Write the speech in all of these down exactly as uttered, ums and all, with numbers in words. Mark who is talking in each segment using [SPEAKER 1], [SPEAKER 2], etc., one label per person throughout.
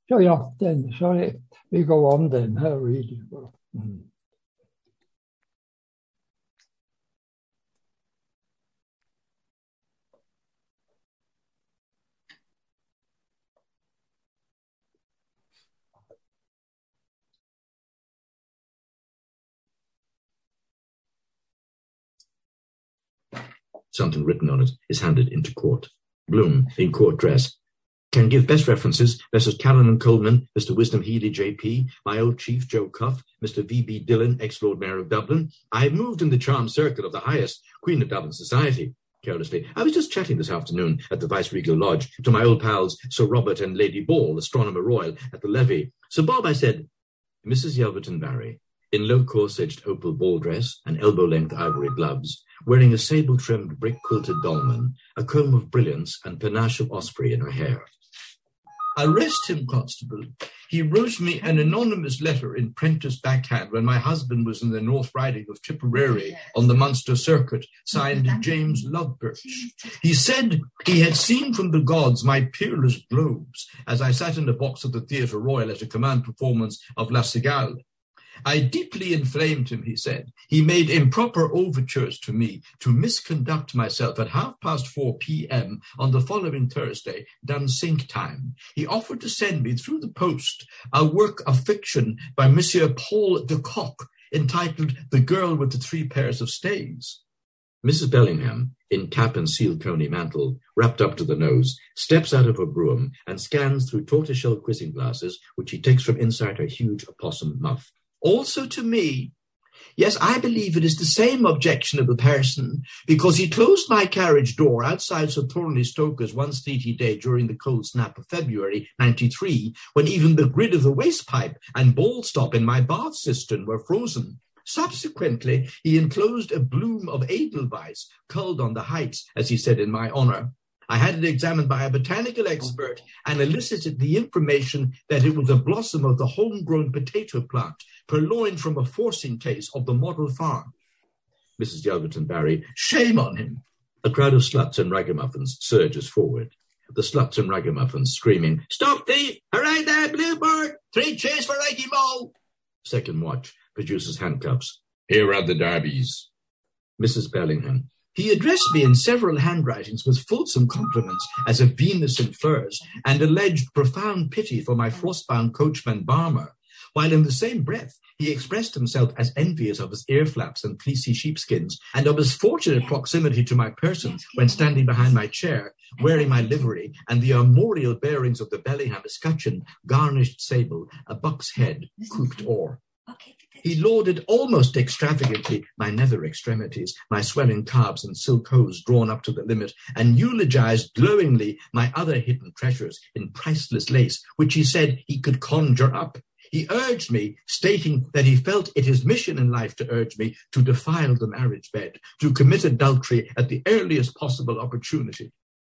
[SPEAKER 1] So yeah, then, sorry, we go on then, huh, really. Mm.
[SPEAKER 2] Something written on it is handed into court. Bloom, in court dress. Can give best references, Messrs Callan and Coleman, Mister Wisdom Healy, J P, my old chief, Joe Cuff, Mister V B Dillon, ex-Lord Mayor of Dublin. I have moved in the charmed circle of the highest Queen of Dublin society. Carelessly, I was just chatting this afternoon at the Viceregal Lodge to my old pals Sir Robert and Lady Ball, Astronomer Royal, at the levee. So Bob, I said, Missus Yelverton Barry, in low corsaged opal ball dress and elbow-length ivory gloves, wearing a sable-trimmed brick-quilted dolman, a comb of brilliance and panache of osprey in her hair. Arrest him, Constable. He wrote me an anonymous letter in Prentice backhand when my husband was in the North Riding of Tipperary on the Munster Circuit, signed James Lovebirch. He said he had seen from the gods my peerless globes as I sat in a box at the Theatre Royal at a command performance of La Cigale. I deeply inflamed him, he said. He made improper overtures to me to misconduct myself at half past four p.m. on the following Thursday, Dunsink time. He offered to send me through the post a work of fiction by Monsieur Paul de Kock entitled The Girl with the Three Pairs of Stays. Missus Bellingham, in cap and seal coney mantle, wrapped up to the nose, steps out of her brougham and scans through tortoiseshell quizzing glasses, which she takes from inside her huge opossum muff. Also to me, yes, I believe it is the same objectionable person, because he closed my carriage door outside Sir Thornley Stoker's one sleety day during the cold snap of February ninety-three, when even the grid of the waste pipe and ball stop in my bath cistern were frozen. Subsequently, he enclosed a bloom of Edelweiss, culled on the heights, as he said in my honour. I had it examined by a botanical expert and elicited the information that it was a blossom of the homegrown potato plant, purloined from a forcing case of the model farm. Missus Yelverton Barry, shame on him. A crowd of sluts and ragamuffins surges forward. The sluts and ragamuffins screaming, Stop thief! Hooray there, Bluebird! Three cheers for Righty Mo! Second watch produces handcuffs. Here are the Darbies. Missus Bellingham. He addressed me in several handwritings with fulsome compliments as a Venus in furs and alleged profound pity for my frostbound coachman Barmer, while in the same breath he expressed himself as envious of his ear flaps and fleecy sheepskins and of his fortunate proximity to my person when standing behind my chair, wearing my livery and the armorial bearings of the Bellingham escutcheon, garnished sable, a buck's head, couped oar. He lauded almost extravagantly my nether extremities, my swelling calves and silk hose drawn up to the limit, and eulogized glowingly my other hidden treasures in priceless lace, which he said he could conjure up. He urged me, stating that he felt it his mission in life to urge me to defile the marriage bed, to commit adultery at the earliest possible opportunity.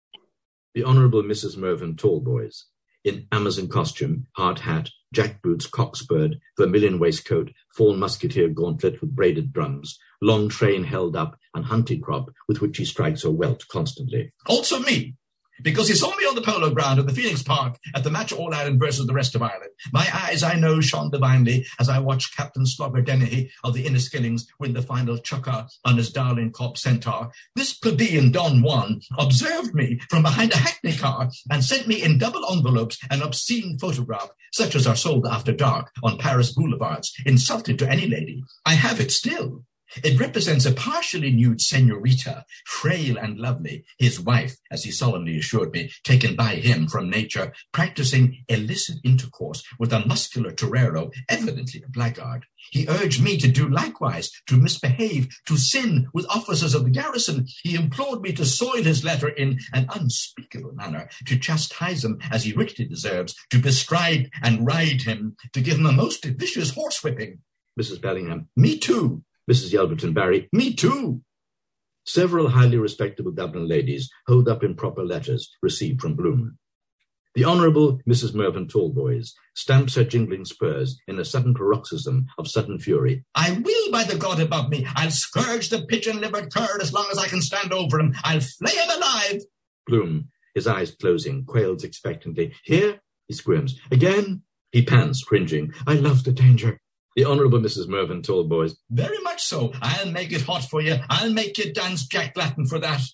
[SPEAKER 2] The Honourable Missus Mervyn Tallboys, in Amazon costume, hard hat, jackboots, cockspurred, vermilion waistcoat, fawn musketeer gauntlet with braided drums, long train held up, and hunting crop with which he strikes her welt constantly. Also me, because he saw me on the polo ground at the Phoenix Park at the match All-Ireland versus the rest of Ireland. My eyes, I know, shone divinely as I watched Captain Slogger Dennehy of the Inniskillings win the final chukker on his darling Cobb Centaur. This plebeian Don Juan observed me from behind a hackney car and sent me in double envelopes an obscene photograph, such as are sold after dark on Paris boulevards, insulted to any lady. I have it still. It represents a partially nude senorita, frail and lovely, his wife, as he solemnly assured me, taken by him from nature, practicing illicit intercourse with a muscular torero, evidently a blackguard. He urged me to do likewise, to misbehave, to sin with officers of the garrison. He implored me to soil his letter in an unspeakable manner, to chastise him as he richly deserves, to bestride and ride him, to give him a most vicious horsewhipping. Missus Bellingham, me too. Missus Yelverton Barry, me too. Several highly respectable Dublin ladies hold up in proper letters received from Bloom. The Honourable Missus Mervyn Tallboys stamps her jingling spurs in a sudden paroxysm of sudden fury. I will, by the God above me. I'll scourge the pigeon-livered cur as long as I can stand over him. I'll flay him alive. Bloom, his eyes closing, quails expectantly. Here, He squirms. Again? He pants, cringing. I love the danger. The Honourable Missus Mervyn Tallboys. Very much so. I'll make it hot for you. I'll make you dance Jack Latin for that.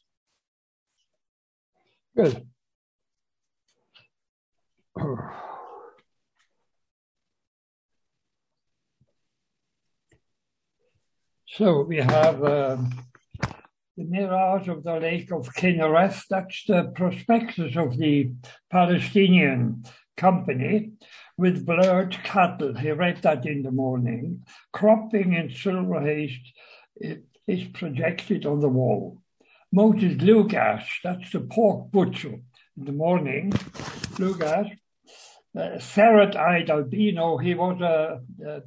[SPEAKER 1] Good. So we have um, the Mirage of the Lake of Kinnereth. That's the prospectus of the Palestinian company with blurred cattle. He read that in the morning. Cropping in silver haste it is projected on the wall. Moses Lugash, that's the pork butcher in the morning. Lugash, uh, ferret-eyed albino, he was a, a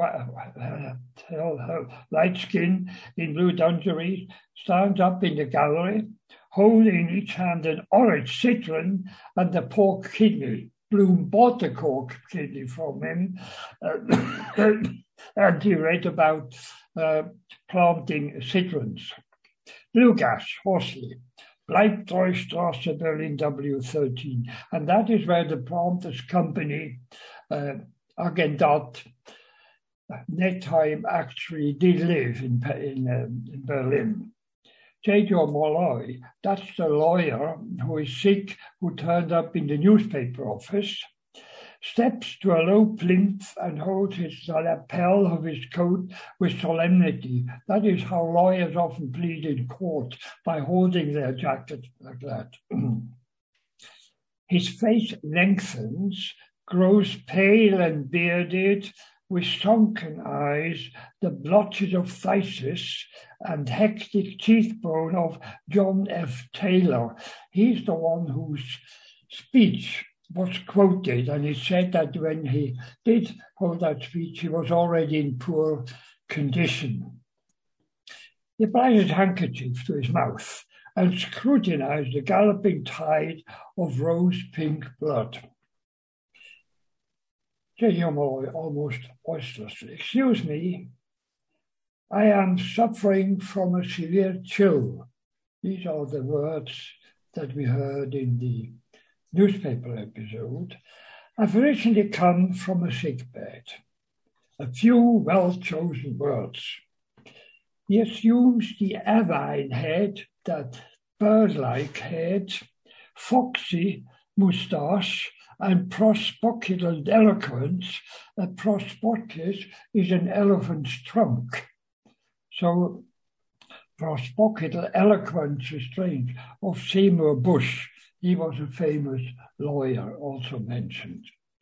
[SPEAKER 1] light skin in blue dungarees, stands up in the gallery, holding in each hand an orange citron and the pork kidney. Bloom bought the pork kidney from him, uh, and he read about uh, planting citrons. Lugash, Horsley, Bleibtreustrasse, Berlin W thirteen, and that is where the Planters Company, uh, Agendat, Netheim actually did live in, in, um, in Berlin. J J Molloy, that's the lawyer who is sick, who turned up in the newspaper office, steps to a low plinth and holds his the lapel of his coat with solemnity. That is how lawyers often plead in court, by holding their jacket like that. His face lengthens, grows pale and bearded, with sunken eyes, the blotches of phthisis and hectic cheekbone of John F. Taylor. He's the one whose speech was quoted, and he said that when he did hold that speech, he was already in poor condition. He applied his handkerchief to his mouth and scrutinized the galloping tide of rose-pink blood. J J Molloy almost boisterously. Excuse me, I am suffering from a severe chill. These are the words that we heard in the newspaper episode. I've recently come from a sickbed. A few well-chosen words. He assumes the avine head, that bird-like head, foxy moustache, and prospocidal eloquence. A prospocis is an elephant's trunk. So prospocidal eloquence is strange. Of Seymour Bush, he was a famous lawyer, also mentioned.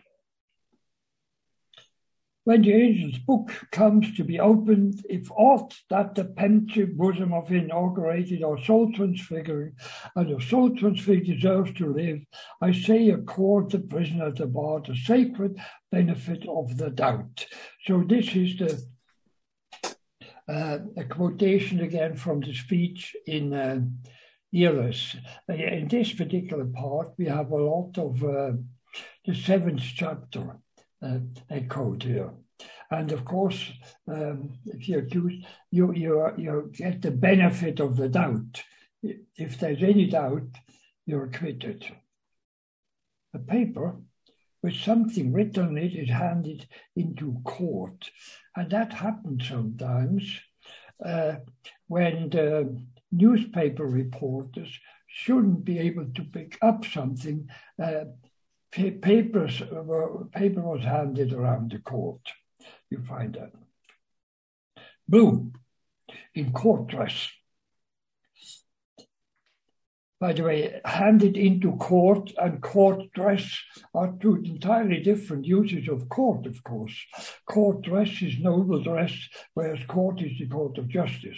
[SPEAKER 1] When the angel's book comes to be opened, if aught that the pensive bosom of inaugurated or soul transfiguring, and the soul transfigured deserves to live, I say accord the prisoner at the bar the sacred benefit of the doubt. So this is the uh, a quotation again from the speech in uh, Eros. In this particular part, we have a lot of uh, the seventh chapter Uh, echoed here, and of course, um, if you accuse, you you you get the benefit of the doubt. If there's any doubt, you're acquitted. A paper with something written on it is handed into court, and that happens sometimes uh, when the newspaper reporters shouldn't be able to pick up something. Uh, Papers were, paper was handed around the court. You find that. Bloom, in court dress. By the way, handed into court and court dress are two entirely different uses of court, of course. Court dress is noble dress, whereas court is the court of justice.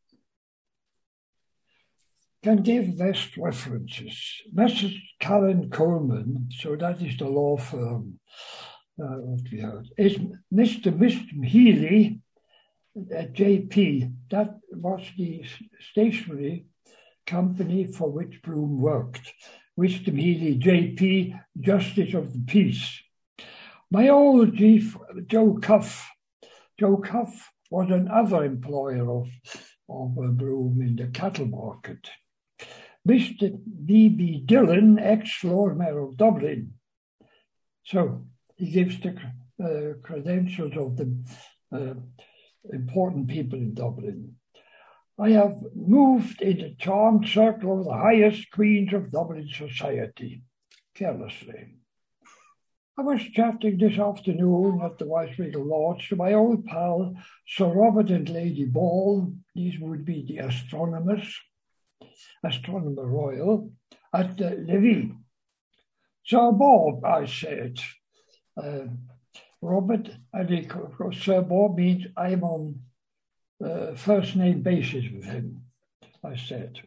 [SPEAKER 1] Can give best references. Missus Callan Coleman, so that is the law firm, uh, what we heard, is Mister Mister Healy at J P. That was the stationery company for which Bloom worked. Mister Healy, J P, Justice of the Peace. My old chief, Joe Cuff. Joe Cuff was another employer of, of uh, Bloom in the cattle market. Mister B B Dillon, ex-Lord Mayor of Dublin. So he gives the uh, credentials of the uh, important people in Dublin. I have moved in the charmed circle of the highest queens of Dublin society, carelessly. I was chatting this afternoon at the Viceregal Lodge to my old pal, Sir Robert and Lady Ball. These would be the astronomers, Astronomer Royal, at the Levee. Sir Bob, I said. Uh, Robert, and he, of course, Sir Bob means I'm on uh, first name basis with him, I said.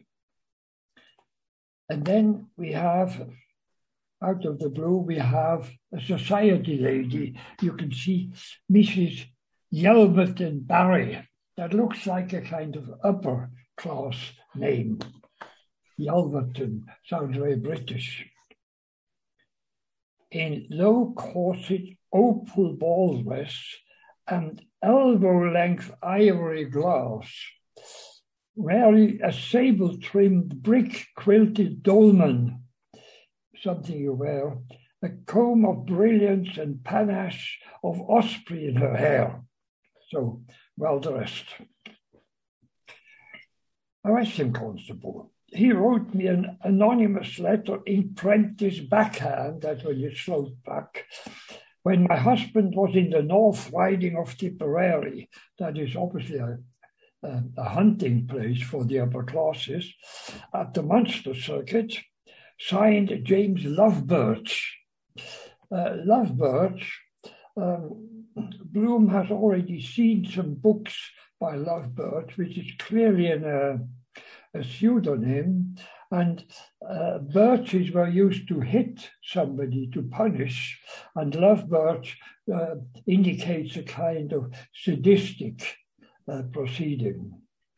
[SPEAKER 1] And then we have, out of the blue, we have a society lady. You can see Missus Yelverton Barry. That looks like a kind of upper class name. Yelverton sounds very British. In low corset opal ball dress and elbow-length ivory gloves, wearing a sable-trimmed brick-quilted dolman, something you wear, a comb of brilliance and panache of osprey in her hair. So, well-dressed. Arrest him, Constable. He wrote me an anonymous letter in Prentice backhand, that's when you slope back, when my husband was in the North Riding of Tipperary, that is obviously a, a, a hunting place for the upper classes, at the Munster Circuit, signed James Lovebirch. Uh, Lovebirch, um, Bloom has already seen some books by Lovebirch, which is clearly an, uh, a pseudonym, and uh, birches were used to hit somebody, to punish, and Lovebirch uh, indicates a kind of sadistic uh, proceeding.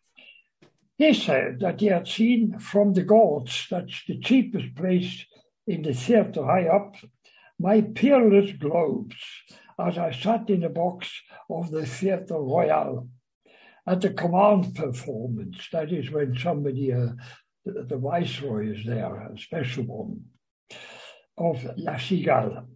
[SPEAKER 1] He said that he had seen from the Gods, that's the cheapest place in the theatre high up, my peerless globes as I sat in a box of the Theatre Royal at the command performance, that is when somebody, uh, the, the Viceroy is there, a special one, of La Cigale.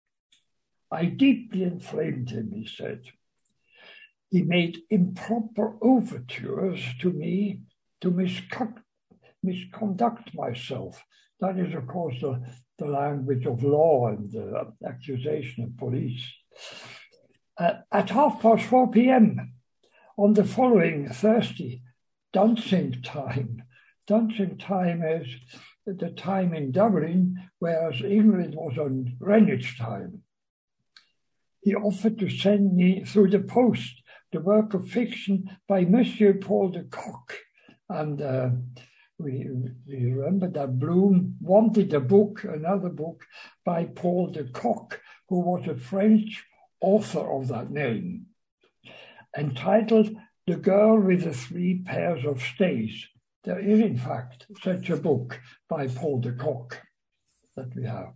[SPEAKER 1] I deeply inflamed him, he said. He made improper overtures to me to misconduct, misconduct myself. That is, of course, the, the language of law and the accusation of police. Uh, at half past four p.m. on the following Thursday, dancing time. Dancing time is the time in Dublin, whereas England was on Greenwich time. He offered to send me through the post the work of fiction by Monsieur Paul de Kock. And uh, we, we remember that Bloom wanted a book, another book, by Paul de Kock, who was a French author of that name, entitled The Girl with the Three Pairs of Stays. There is, in fact, such a book by Paul de Kock that we have.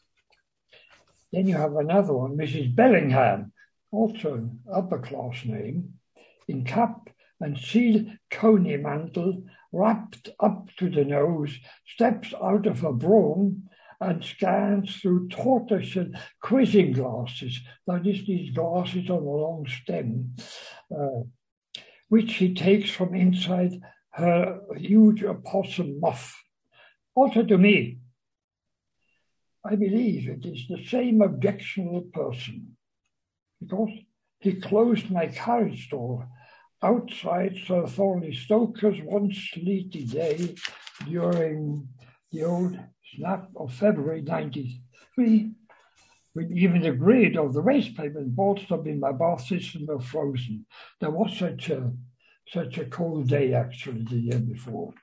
[SPEAKER 1] Then you have another one, Missus Bellingham, also an upper-class name, in cap and seal coney mantle, wrapped up to the nose, steps out of a brougham and scans through tortoiseshell quizzing glasses, that is, these glasses on a long stem, uh, which she takes from inside her huge opossum muff. Also to me, I believe it is the same objectionable person, because he closed my carriage door outside Sir Thorley Stoker's one sleety day during the old snap of February ninety-three, when even the grid of the race pavement bolted in my bath system were frozen. There was such a such a cold day, actually, the year before.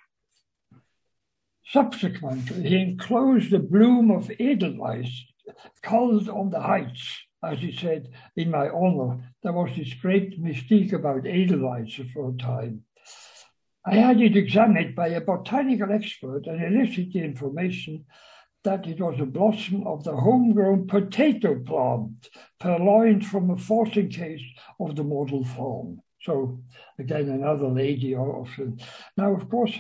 [SPEAKER 1] Subsequently, he enclosed a bloom of Edelweiss, culled on the heights, as he said, in my honor. There was this great mystique about Edelweiss for a time. I had it examined by a botanical expert and elicited the information that it was a blossom of the homegrown potato plant, purloined from a forcing case of the model farm. So, again, another lady. Also. Now, of course,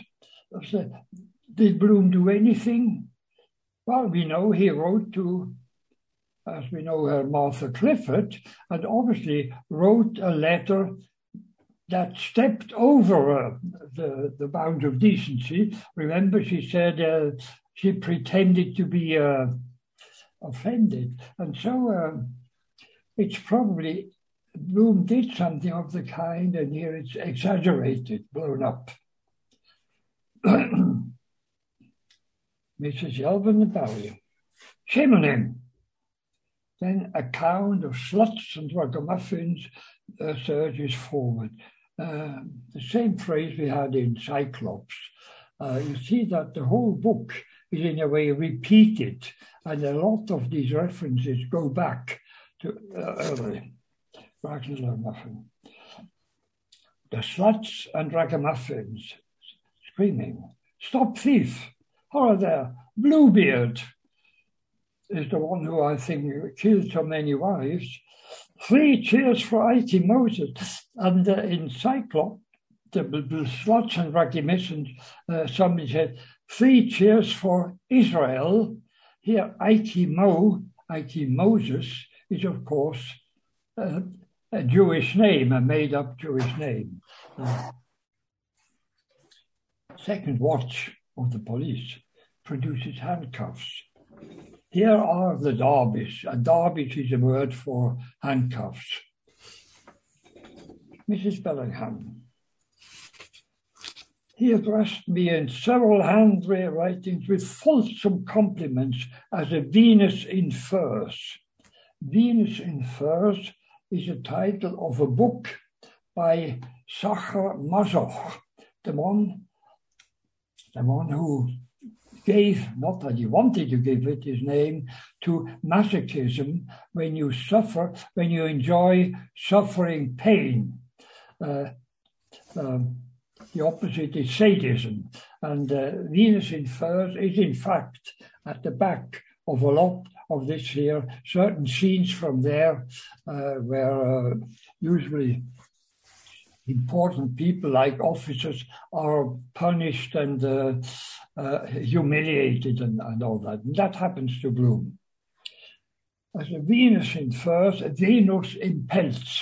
[SPEAKER 1] did Bloom do anything? Well, we know he wrote to as we know her, Martha Clifford, and obviously wrote a letter that stepped over uh, the, the bounds of decency. Remember, she said uh, she pretended to be uh, offended. And so uh, it's probably, Bloom did something of the kind, and here it's exaggerated, blown up. Missus Yelvin Barry. Shame on him. Then a count of sluts and ragamuffins uh, surges forward. Uh, the same phrase we had in Cyclops. Uh, you see that the whole book is in a way repeated, and a lot of these references go back to uh, early. Ragamuffin. The sluts and ragamuffins screaming, "Stop thief! Horror there! Bluebeard is the one who I think killed so many wives. Three cheers for Ike Moses." And uh, in Cyclops, the, the sluts and ragamuffins, uh, somebody said, "Three cheers for Israel." Here, Ike Mo, Ike Moses, is of course uh, a Jewish name, a made-up Jewish name. Uh, second watch of the police produces handcuffs. Here are the darbies. A darbies is a word for handcuffs. Missus Bellingham. He addressed me in several handwritings with fulsome compliments as a Venus in Furs. Venus in Furs is a title of a book by Sacher Masoch, the one, the one who gave, not that he wanted to give it, his name to masochism, when you suffer, when you enjoy suffering pain. Uh, um, the opposite is sadism. And uh, Venus in Furs is in fact at the back of a lot of this here, certain scenes from there uh, where uh, usually important people like officers are punished and uh, uh, humiliated and, and all that. And that happens to Bloom. As a Venus in Furs, a Venus in pelts,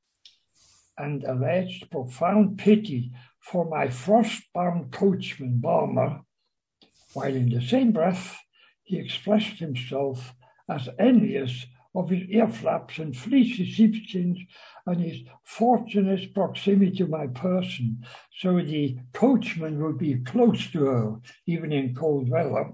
[SPEAKER 1] and alleged profound pity for my frost-bound coachman, Balmer, while in the same breath he expressed himself as envious of his ear flaps and fleecy sheepskins and his fortunate proximity to my person, so the coachman would be close to her, even in cold weather.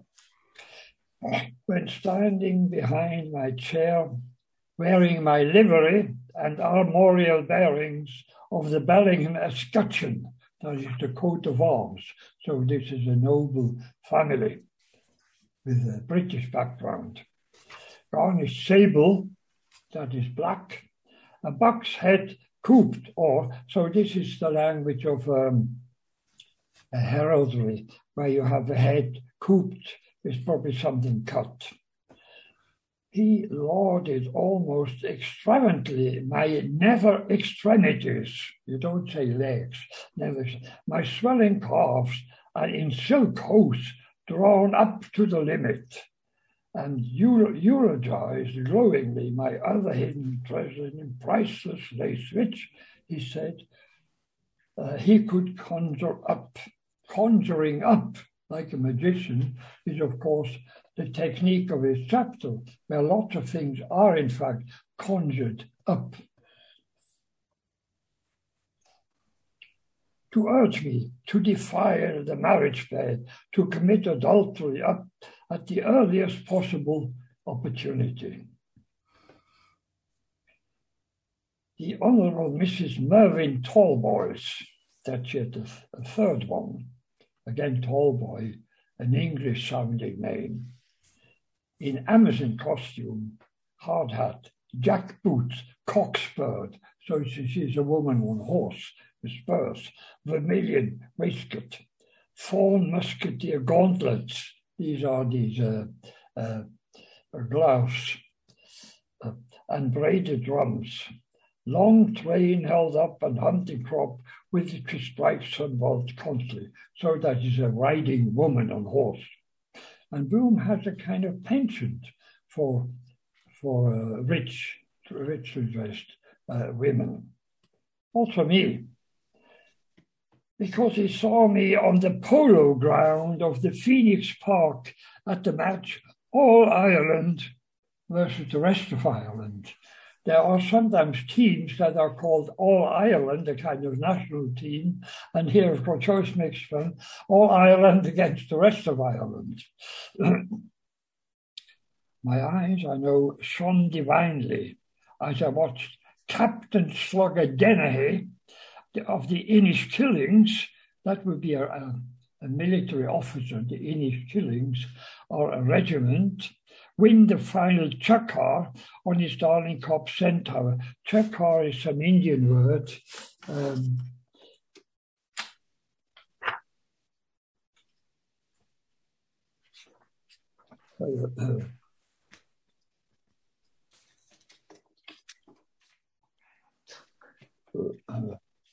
[SPEAKER 1] When standing behind my chair, wearing my livery and armorial bearings of the Bellingham escutcheon, that is the coat of arms. So this is a noble family with a British background. Garnished sable, that is black, a buck's head cooped, or, so this is the language of um, a heraldry, where you have a head cooped, is probably something cut. He lauded almost extravagantly my nether extremities, you don't say legs, never, my swelling calves, and in silk hose drawn up to the limit, and eulogized glowingly my other hidden treasure in priceless lace, which, he said, uh, he could conjure up. Conjuring up, like a magician, is of course the technique of his chapter, where lots of things are in fact conjured up. To urge me to defile the marriage bed, to commit adultery up at the earliest possible opportunity. The Honourable Missus Mervyn Talboys, that's yet a, a third one, again Talboy, an English-sounding name, in Amazon costume, hard hat, jack boots, cockspurred, so she's a woman on horse with spurs, vermilion waistcoat, fawn musketeer gauntlets, these are these uh, uh, gloves, uh, and braided drums, long train held up and hunting crop with its stripes involved constantly, so that is a riding woman on horse. And Bloom has a kind of penchant for for uh, rich, richly dressed uh, women. Also me, because he saw me on the polo ground of the Phoenix Park at the match All Ireland versus the rest of Ireland. There are sometimes teams that are called All Ireland, a kind of national team, and here, of course, choice makes fun, All Ireland against the rest of Ireland. My eyes, I know, shone divinely as I watched Captain Slugger Dennehy of the Inniskillings, that would be a, a, a military officer, the Inniskillings, or a regiment, win the final chakar on his Darling Cop Centaur. Chakar is some Indian word. Um, uh, uh, uh,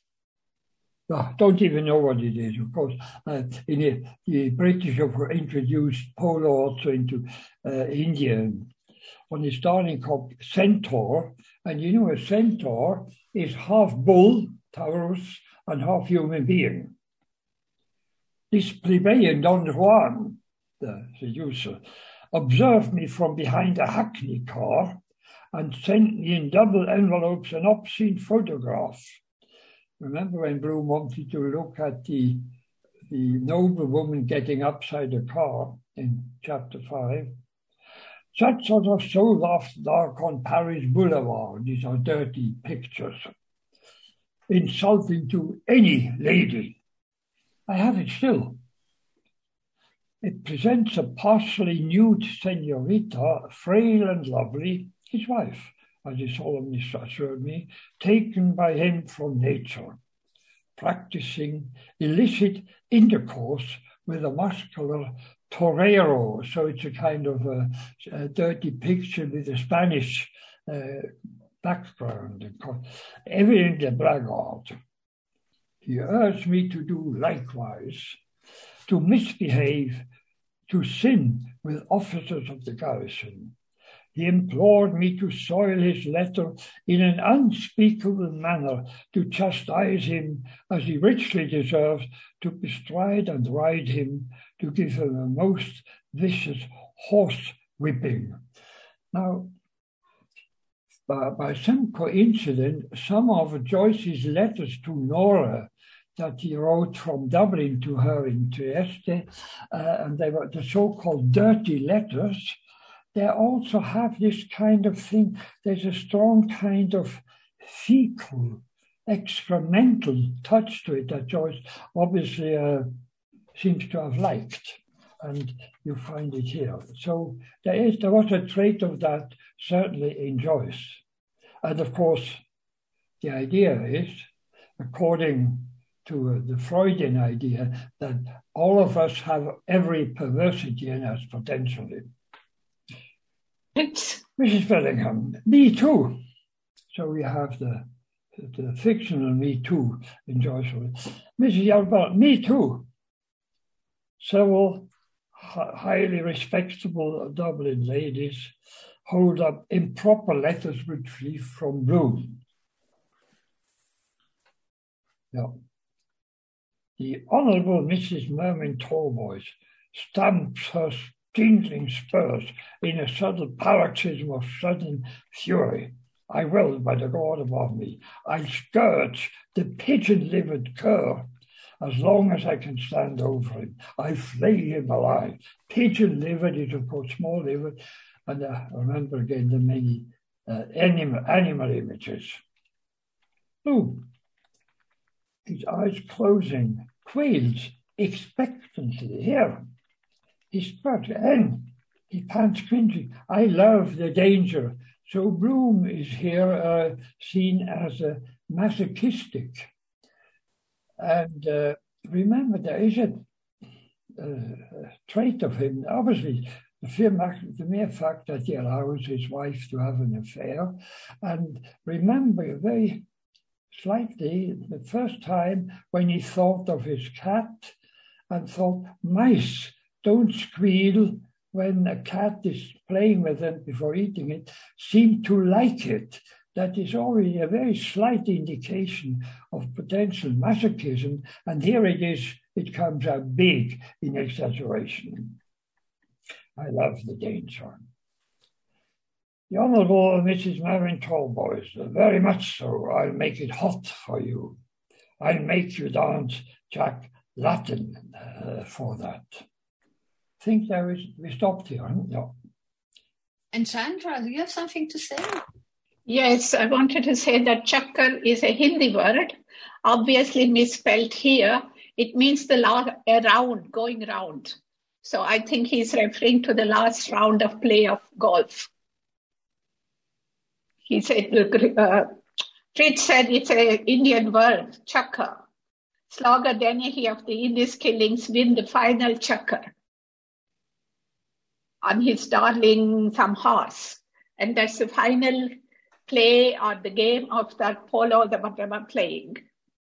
[SPEAKER 1] Oh, don't even know what it is, of course. Uh, in the, the British have introduced polo also into uh, India on the Darling Cop Centaur. And you know, a centaur is half bull, Taurus, and half human being. This plebeian Don Juan, the seducer, observed me from behind a hackney car and sent me in double envelopes an obscene photograph. Remember when Bloom wanted to look at the, the noble woman getting upside the car in chapter five? Such sort of soul after dark on Paris Boulevard. These are dirty pictures. Insulting to any lady. I have it still. It presents a partially nude senorita, frail and lovely, his wife, as he solemnly assured me, taken by him from nature, practicing illicit intercourse with a muscular torero. So it's a kind of a, a dirty picture with a Spanish uh, background, evidently a blackguard. He urged me to do likewise, to misbehave, to sin with officers of the garrison. He implored me to soil his letter in an unspeakable manner, to chastise him as he richly deserves, to bestride and ride him, to give him a most vicious horse whipping. Now, by, by some coincidence, some of Joyce's letters to Nora that he wrote from Dublin to her in Trieste, uh, and they were the so-called dirty letters, they also have this kind of thing. There's a strong kind of fecal, excremental touch to it that Joyce obviously uh, seems to have liked, and you find it here. So there is there was a trait of that certainly in Joyce. And of course, the idea is, according to uh, the Freudian idea, that all of us have every perversity in us potentially. Missus Bellingham, me too. So we have the, the, the fictional me too in Joyce. Missus Yalbert, me too. Several highly respectable Dublin ladies hold up improper letters retrieved from Bloom. Yeah. The Honourable Missus Mermin Talboys stamps her jingling spurs in a sudden paroxysm of sudden fury. I will, by the God above me, I'll scourge the pigeon-livered cur as long as I can stand over him. I flay him alive. Pigeon-livered is, of course, small-livered, and uh, remember again the many uh, animal, animal images. Ooh. His eyes closing, quails expectantly. Here, he spurt, and he pants cringing. I love the danger. So Bloom is here uh, seen as a masochistic. And uh, remember, there is a, a trait of him, obviously, the, the mere fact that he allows his wife to have an affair. And remember, very slightly, the first time when he thought of his cat and thought, mice don't squeal when a cat is playing with them before eating it, seem to like it. That is already a very slight indication of potential masochism, and here it is, it comes out big in exaggeration. I love the Danes one. The Honourable Missus Marion Talboys, very much so. I'll make it hot for you. I'll make you dance Jack Latin uh, for that. I think there is, we stopped here, huh? No.
[SPEAKER 3] And Chandra, do you have something to say?
[SPEAKER 4] Yes, I wanted to say that chakkar is a Hindi word, obviously misspelled here. It means the last round, going round. So I think he's referring to the last round of play of golf. He said, uh, Fritz said it's an Indian word, chakkar. Slaughter Dennehy of the Indies killings win the final chakkar on his darling some horse. And that's the final play or the game of that polo that they were playing.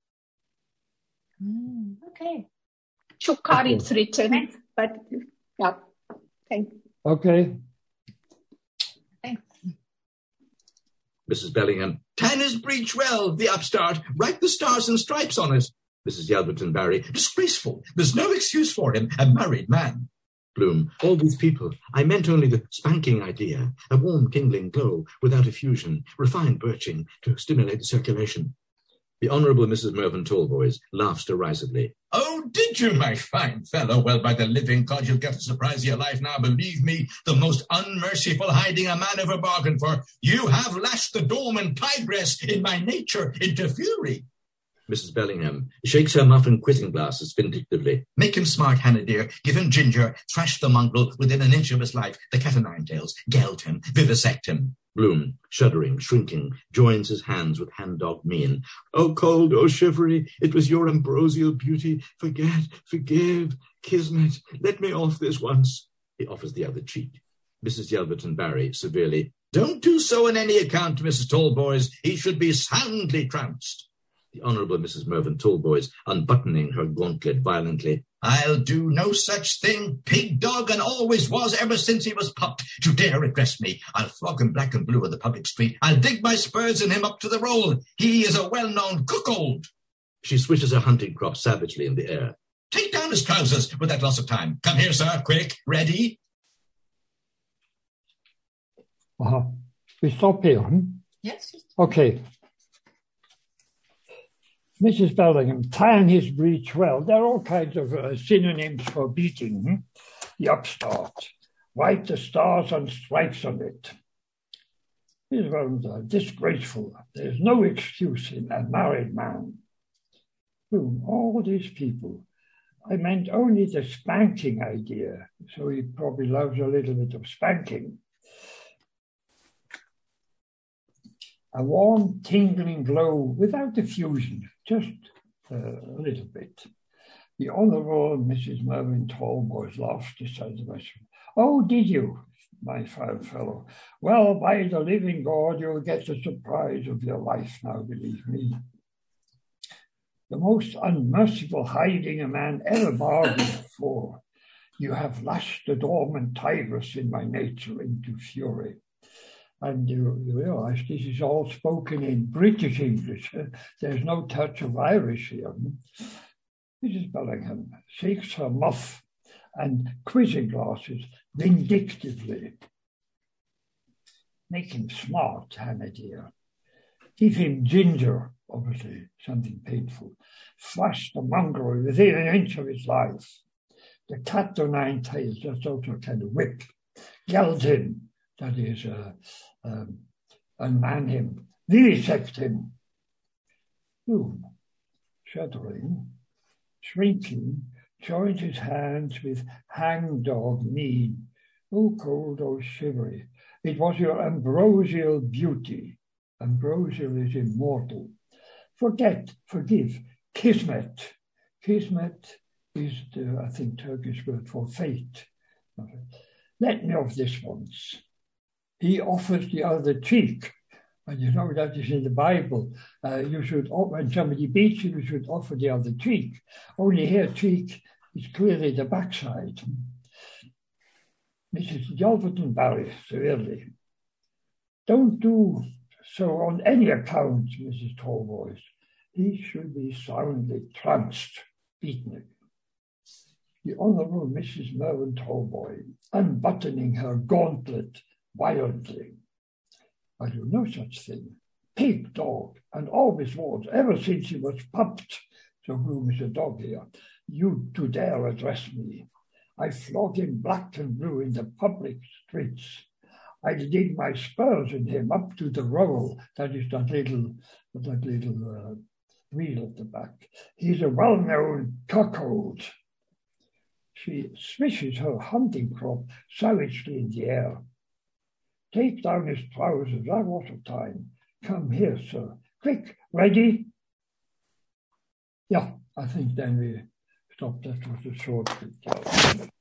[SPEAKER 3] Mm, okay.
[SPEAKER 4] Chukkar okay. It's written, Thanks. But yeah, thank you.
[SPEAKER 1] Okay.
[SPEAKER 3] Thanks.
[SPEAKER 2] Missus Bellingham, Tanner's breech well, the upstart, write the stars and stripes on it. Missus Yelverton Barry, disgraceful, there's no excuse for him, a married man. Bloom, all these people, I meant only the spanking idea, a warm tingling glow without effusion, refined birching to stimulate the circulation. The Honourable Missus Mervyn Talboys laughs derisively. Oh, did you, my fine fellow? Well, by the living God, you'll get a surprise of your life now. Believe me, the most unmerciful hiding a man ever bargained for. You have lashed the dormant tigress in my nature into fury. Missus Bellingham shakes her muffin quizzing glasses vindictively. Make him smart, Hannah dear. Give him ginger. Thrash the mongrel within an inch of his life. The cat o' nine tails. Geld him. Vivisect him. Bloom, shuddering, shrinking, joins his hands with hand-dog mien. Oh, cold, oh, shivery, it was your ambrosial beauty. Forget, forgive, kismet, let me off this once. He offers the other cheek. Missus Yelverton Barry, severely, don't do so on any account, Missus Talboys. He should be soundly trounced. The Honourable Missus Mervyn Talboys, unbuttoning her gauntlet violently. I'll do no such thing, pig dog, and always was ever since he was pupped. To dare address me, I'll flog him black and blue in the public street. I'll dig my spurs in him up to the roll. He is a well-known cuckold. She swishes her hunting crop savagely in the air. Take down his trousers with that loss of time. Come here, sir, quick, ready?
[SPEAKER 1] Uh-huh. We stop here, hmm?
[SPEAKER 3] Yes.
[SPEAKER 1] Okay. Missus Bellingham, tying his breech well. There are all kinds of uh, synonyms for beating. Hmm? The upstart. Write the stars and stripes on it. This one's uh, disgraceful. There's no excuse in a married man. Boom, all these people. I meant only the spanking idea. So he probably loves a little bit of spanking. A warm, tingling glow without effusion, just uh, a little bit. The Honourable Missus Mervyn Talboys laughs decisively. Oh, did you, my fine fellow? Well, by the living God, you'll get the surprise of your life now, believe me. The most unmerciful hiding a man ever bargained for. You have lashed the dormant tigress in my nature into fury. And you, you realize this is all spoken in British English. There's no touch of Irish here. Missus Bellingham shakes her muff and quizzing glasses vindictively. Make him smart, Hannah dear. Give him ginger, obviously something painful. Flash the mongrel within an inch of his life. The cat o' nine tails, that's also kind of whip. Geld him. That is, uh, um, unman him, vivisect him. Boom, shuddering, shrinking, joins his hands with hangdog mien. Oh, cold, oh, shivery. It was your ambrosial beauty. Ambrosial is immortal. Forget, forgive, kismet. Kismet is the, I think, Turkish word for fate. Let me off this once. He offers the other cheek. And you know that is in the Bible. Uh, you should, when somebody beats you, you should offer the other cheek. Only here, cheek is clearly the backside. Missus Yelverton Barry, severely. Don't do so on any account, Missus Talboys. He should be soundly trounced, beaten. The Honourable Missus Mervyn Talboy, unbuttoning her gauntlet violently. I do no such thing. Pig dog, and always was, ever since he was pupped, so Bloom is a dog here. You to dare address me. I flog him black and blue in the public streets. I dig my spurs in him up to the rowel, that is that little, that little uh, wheel at the back. He's a well-known cuckold. She swishes her hunting crop savagely in the air. Take down his trousers, I want time. Come here, sir. Quick, ready? Yeah, I think then we stop. That was a short bit.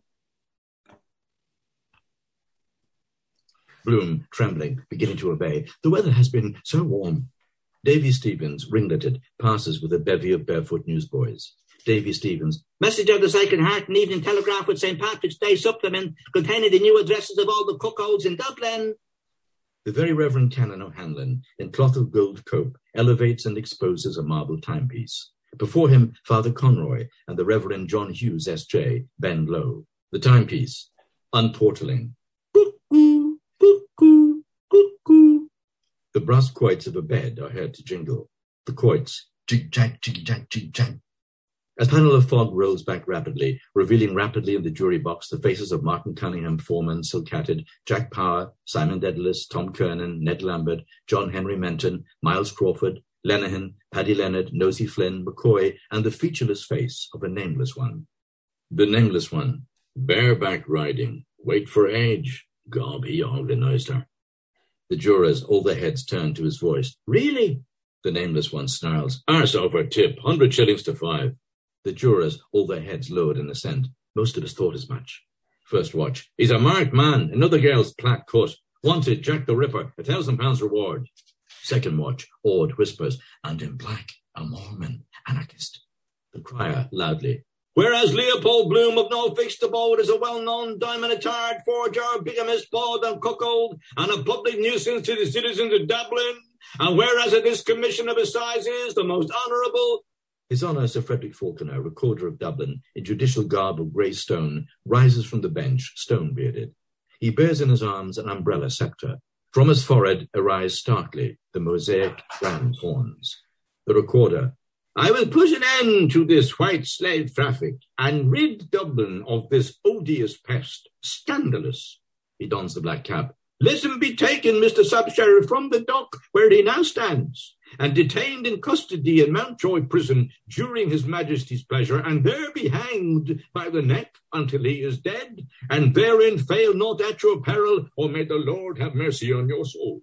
[SPEAKER 2] Bloom, trembling, beginning to obey. The weather has been so warm. Davy Stevens, ringleted, passes with a bevy of barefoot newsboys. Davy Stevens, message of the Sacred Heart and Evening Telegraph with Saint Patrick's Day supplement containing the new addresses of all the cuckolds in Dublin. The Very Reverend Canon O'Hanlon, in cloth of gold cope, elevates and exposes a marble timepiece. Before him, Father Conroy and the Reverend John Hughes, S J, bend low. The timepiece, unportaling. Cuckoo, cuckoo, cuckoo. The brass quoits of a bed are heard to jingle. The quoits, jig-jag, jig-jag, jig-jag. A panel of fog rolls back rapidly, revealing rapidly in the jury box the faces of Martin Cunningham, Foreman, Silcatted, Jack Power, Simon Dedalus, Tom Kernan, Ned Lambert, John Henry Menton, Miles Crawford, Lenihan, Paddy Leonard, Nosey Flynn, McCoy, and the featureless face of a nameless one. The nameless one, bareback riding, wait for age. Gob, he organised her. The jurors, all their heads turned to his voice. Really? The nameless one snarls. Arse over tip, hundred shillings to five. The jurors, all their heads lowered in assent. Most of us thought as much. First watch. He's a marked man. Another girl's plaque cut. Wanted, Jack the Ripper. A thousand pounds reward. Second watch. Awed whispers. And in black, a Mormon anarchist. The crier, loudly. Whereas Leopold Bloom of No Fixed Abode is a well-known diamond-attired forger, bigamist, bawd and cuckold, and a public nuisance to the citizens of Dublin, and whereas a this commission of assizes, the most honourable... His Honour Sir Frederick Falconer, Recorder of Dublin, in judicial garb of grey stone, rises from the bench, stone-bearded. He bears in his arms an umbrella sceptre. From his forehead arise starkly the mosaic ram horns. The Recorder, I will put an end to this white slave traffic and rid Dublin of this odious pest. Scandalous. He dons the black cap. Let him be taken, Mister Sub-Sheriff, from the dock where he now stands, and detained in custody in Mountjoy prison during his Majesty's pleasure, and there be hanged by the neck until he is dead, and therein fail not at your peril, or may the Lord have mercy on your soul.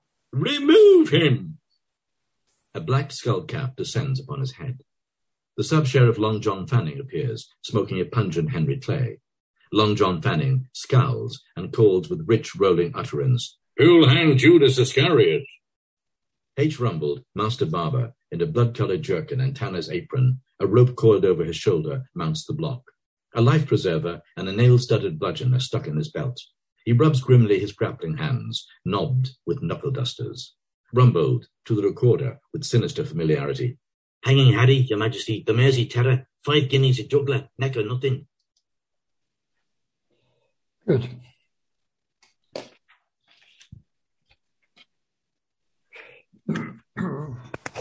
[SPEAKER 2] Remove him. A black skull cap descends upon his head. The Sub-Sheriff Long John Fanning appears, smoking a pungent Henry Clay. Long John Fanning scowls and calls with rich rolling utterance, Who'll hang Judas Iscariot? H. Rumbold, Master Barber, in a blood-coloured jerkin and tanner's apron, a rope coiled over his shoulder, mounts the block. A life-preserver and a nail-studded bludgeon are stuck in his belt. He rubs grimly his grappling hands, knobbed with knuckle-dusters. Rumbold, to the Recorder, with sinister familiarity. Hanging Harry, Your Majesty, the Mersey Terror, five guineas a juggler, neck or nothing.
[SPEAKER 1] Good. uh,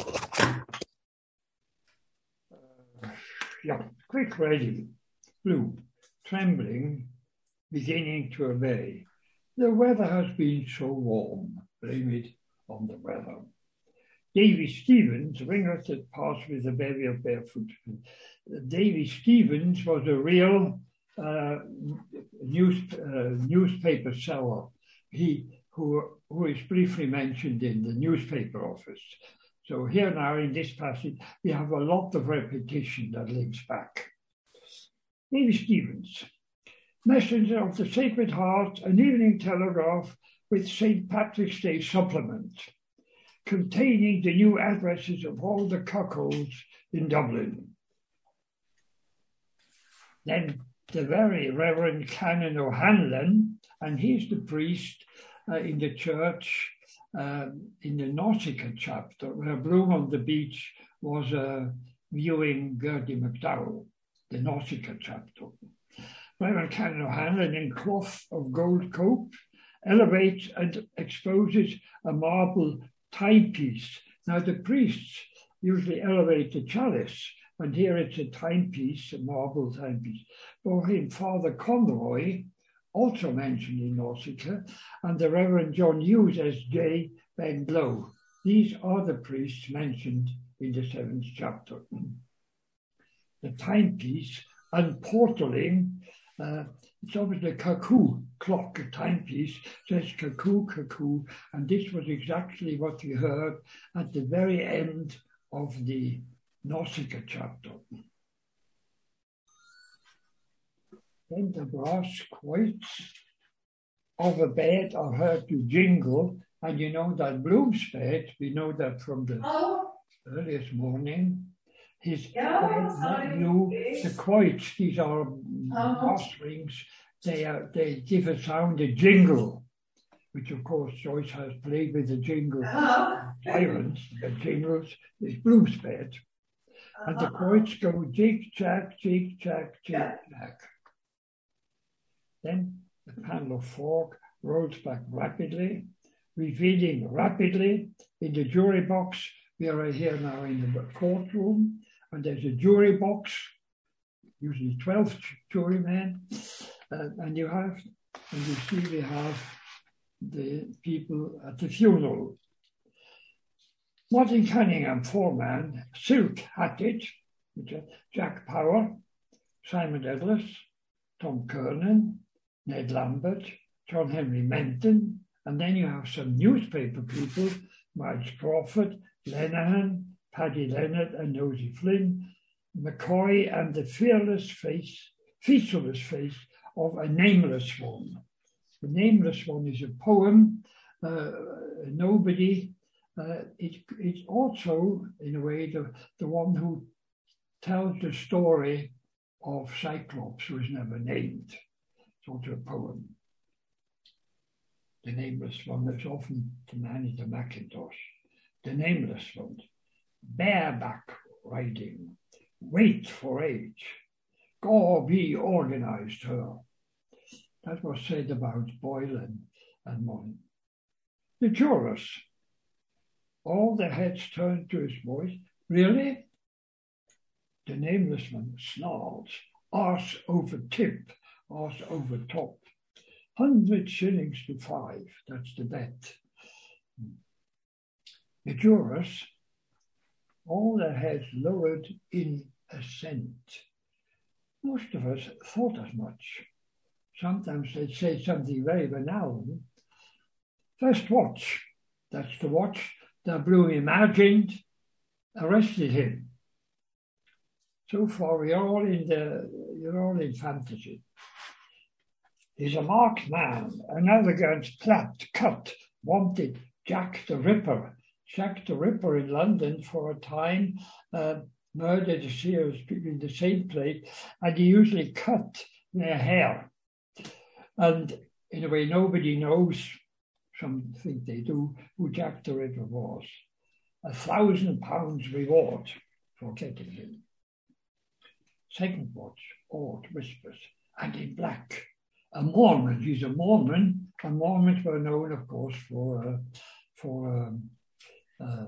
[SPEAKER 1] yeah, quick ready. Blue, trembling, beginning to obey. The weather has been so warm. Blame it on the weather. Davy Stevens, ringleted, passed with a bevy of barefoot. Davy Stevens was a real uh, news, uh, newspaper seller. He who who is briefly mentioned in the newspaper office. So here now in this passage we have a lot of repetition that links back. Davy Stevens, messenger of the Sacred Heart, an Evening Telegraph with Saint Patrick's Day supplement, containing the new addresses of all the cuckolds in Dublin. Then the very Reverend Canon O'Hanlon, and he's the priest uh, in the church um, in the Nausicaa chapter, where Bloom on the Beach was uh, viewing Gertie McDowell, the Nausicaa chapter. Reverend Canon O'Hanlon, in cloth of gold cope, elevates and exposes a marble timepiece. Now, the priests usually elevate the chalice, and here it's a timepiece, a marble timepiece. For him, Father Conroy, also mentioned in Nausicaa, and the Reverend John Hughes, S J, bend low. These are the priests mentioned in the seventh chapter. The timepiece and portaling, uh, it's obviously a cuckoo clock, a timepiece, says cuckoo, cuckoo, and this was exactly what we heard at the very end of the Nausicaa chapter. Then the brass quoits of a bed are heard to jingle, and you know that Bloom's bed, we know that from the oh. earliest morning, his yeah, bed knew the quoits, these are uh-huh. brass rings, they, are, they give a sound, a jingle, which of course Joyce has played with the jingle. Uh-huh. Sirens, the jingles, is Bloom's bed. Uh-huh. And the quoits go jig-jack, jig-jack, jig-jack. Then the panel of fog rolls back rapidly, revealing rapidly in the jury box. We are here now in the courtroom, and there's a jury box, usually twelve jurymen, uh, and you have, and you see we have the people at the funeral. Martin Cunningham, foreman, silk hatted, which are Jack Power, Simon Douglas, Tom Kernan, Ned Lambert, John Henry Menton, and then you have some newspaper people, Miles Crawford, Lenehan, Paddy Leonard and Nosey Flynn, McCoy, and the fearless face, featureless face of a nameless one. The nameless one is a poem, uh, nobody, uh, it, it's also, in a way, the, the one who tells the story of Cyclops, who is never named. It's also a poem. The nameless one, that's often the man in the Macintosh. The nameless one, bareback riding, wait for age, Garvey organized her. That was said about Boyle and, and Mon. The jurors, all their heads turned to his voice. Really? The nameless one snarls, arse over tip, arse over top. Hundred shillings to five, that's the bet. The jurors, all their heads lowered in assent. Most of us thought as much. Sometimes they'd say something very banal. First watch, that's the watch that Bloom imagined arrested him. So far, we're all in the, you're all in fantasy. He's a marked man. Another gun's clapped, cut, wanted Jack the Ripper. Jack the Ripper in London for a time uh, murdered a series of people in the same place, and he usually cut their hair. And in a way, nobody knows, some think they do, who Jack the Ripper was. A thousand pounds reward for getting him. Second watch, Ord whispers, and in black. A Mormon, he's a Mormon, and Mormons were known, of course, for uh, for um, uh,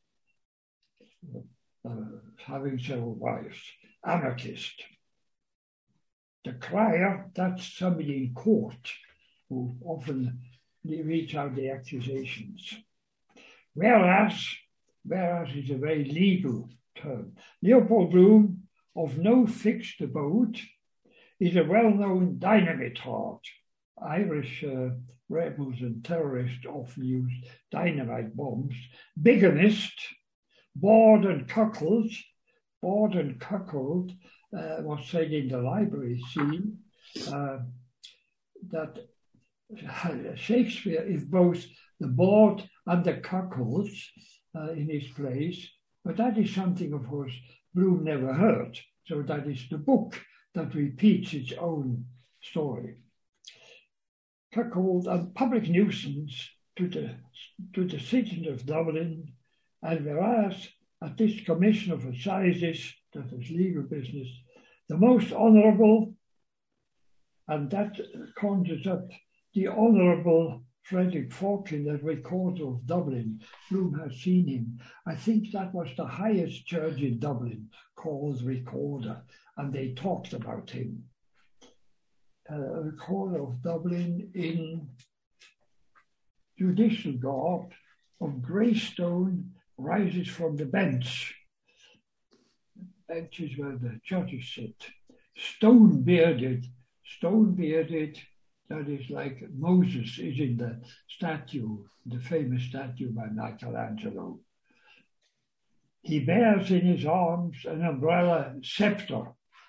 [SPEAKER 1] uh, having several wives. Anarchist. The crier, that's somebody in court who often reads out the accusations. Whereas, whereas is a very legal term. Leopold Bloom, of no fixed abode, is a well-known dynamite heart. Irish uh, rebels and terrorists often use dynamite bombs. Bigamist, bored and cuckold, bored and cuckold uh, was said in the library scene uh, that Shakespeare is both the bored and the cuckolds uh, in his plays, but that is something, of course, Bloom never heard. So that is the book that repeats its own story. Called a public nuisance to the, to the citizens of Dublin, and whereas at this commission of assizes, that is legal business, the most honourable, and that conjures up the Honourable Frederick Faulkner, Recorder of Dublin. Bloom has seen him. I think that was the highest judge in Dublin, called Recorder, and they talked about him. Uh, Recorder of Dublin in judicial garb of grey stone rises from the bench. Benches where the judges sit. Stone bearded, stone bearded, that is like Moses is in the statue, the famous statue by Michelangelo. He bears in his arms an umbrella scepter.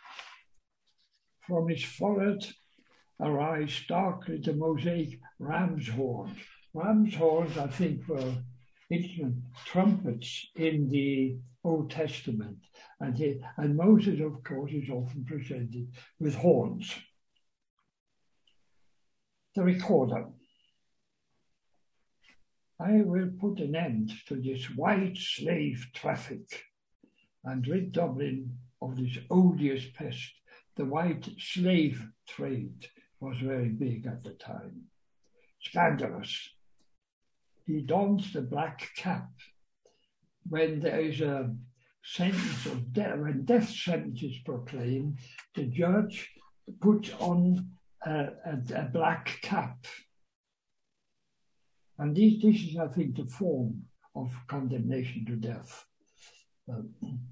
[SPEAKER 1] From his forehead arise starkly the mosaic ram's horns. Ram's horns, I think, were instrument trumpets in the Old Testament. And, he, and Moses, of course, is often presented with horns. The Recorder. I will put an end to this white slave traffic and rid Dublin of this odious pest. The white slave trade was very big at the time. Scandalous. He dons the black cap when there is a sentence of death, when death sentence is proclaimed, the judge puts on a, a, a black cap. And this, this is, I think, the form of condemnation to death. Uh,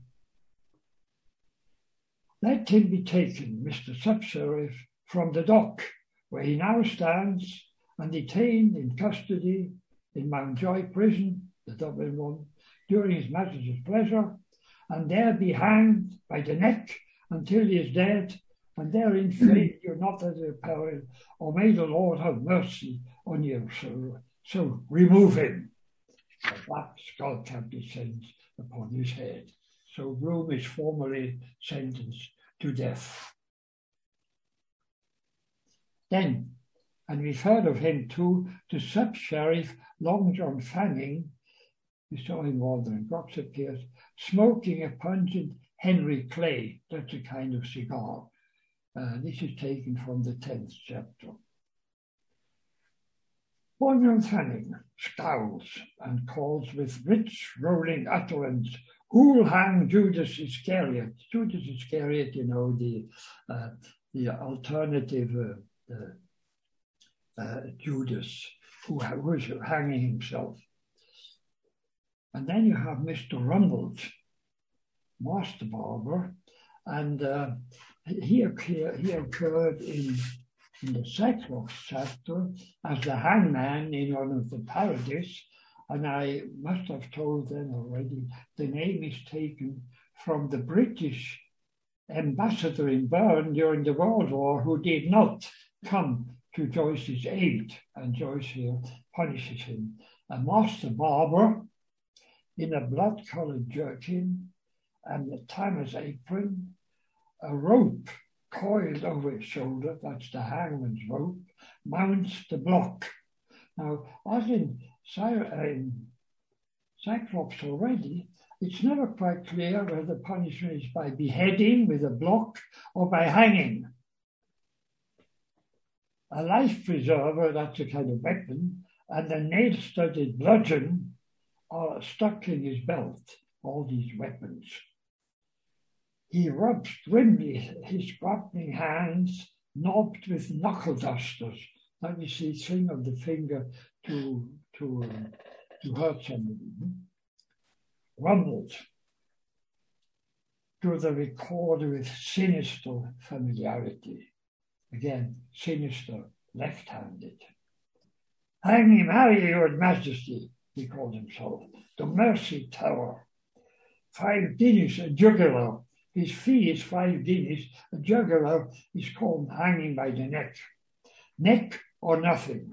[SPEAKER 1] let him be taken, Mister Sub-Sheriff, from the dock, where he now stands, and detained in custody in Mountjoy prison, the Dublin one, during His Majesty's pleasure, and there be hanged by the neck until he is dead, and therein fail you not at your peril, or may the Lord have mercy on you. So, so remove him. A black skull cap descends upon his head. So Bloom is formally sentenced to death. Then, and we've heard of him too, the Sub-Sheriff Long John Fanning, we saw him wandering, Grox appears, smoking a pungent Henry Clay, that's a kind of cigar. Uh, this is taken from the tenth chapter. Long John Fanning scowls and calls with rich rolling utterance, who'll hang Judas Iscariot? Judas Iscariot, you know, the, uh, the alternative uh, uh, uh, Judas, who was hanging himself. And then you have Mister Rumbold, Master Barber, and uh, he, occur, he occurred in, in the Cyclops chapter as the hangman in one of the parodies, and I must have told them already, the name is taken from the British ambassador in Bern during the World War who did not come to Joyce's aid, and Joyce here punishes him. A Master Barber in a blood-coloured jerkin and a tanner's apron, a rope coiled over his shoulder, that's the hangman's rope, mounts the block. Now, as in, in Cyclops already, it's never quite clear whether the punishment is by beheading with a block or by hanging. A life preserver, that's a kind of weapon, and a nail-studded bludgeon are stuck in his belt, all these weapons. He rubs grimly his grappling hands, knobbed with knuckle dusters. That is the thing of the finger to, to, uh, to hurt somebody. Rumbled to the Recorder with sinister familiarity. Again, sinister, left-handed. Hang him, harry, your majesty, he called himself. The Mercy Tower. Five guineas a jugular. His fee is five guineas. A jugular is called hanging by the neck. Neck or nothing.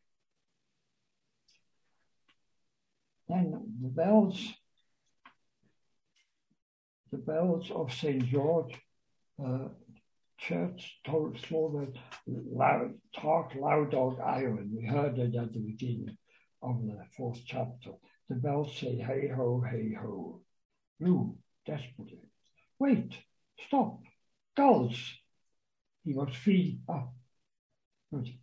[SPEAKER 1] Then the bells, the bells of Saint George, uh, church told slow loud, talk loud dog iron. We heard it at the beginning of the fourth chapter. The bells say, hey ho, hey ho. Blue, desperately. Wait, stop, gulls. He must feel up. Good.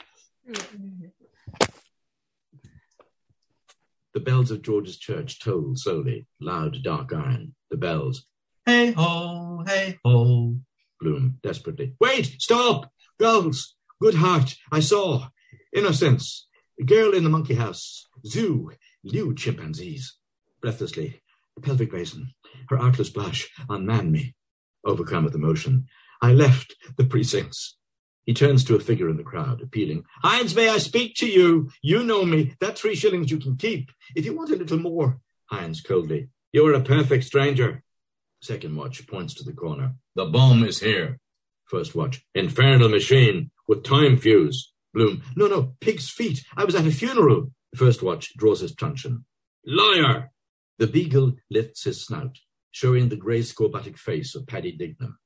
[SPEAKER 2] The bells of George's church toll slowly, loud, dark iron. The bells. Hey ho, hey ho. Bloom, desperately. Wait, stop! Gulls! Good heart, I saw. Innocence. A girl in the monkey house. Zoo. Liu chimpanzees. Breathlessly. The pelvic basin. Her artless blush unmanned me. Overcome with emotion, I left the precincts. He turns to a figure in the crowd, appealing. Hines, may I speak to you? You know me. That three shillings you can keep. If you want a little more. Hines, coldly. You are a perfect stranger. Second watch points to the corner. The bomb is here. First watch. Infernal machine with time fuse. Bloom. No, no, pig's feet. I was at a funeral. First watch draws his truncheon. Liar! The beagle lifts his snout, showing the grey scorbutic face of Paddy Dignam.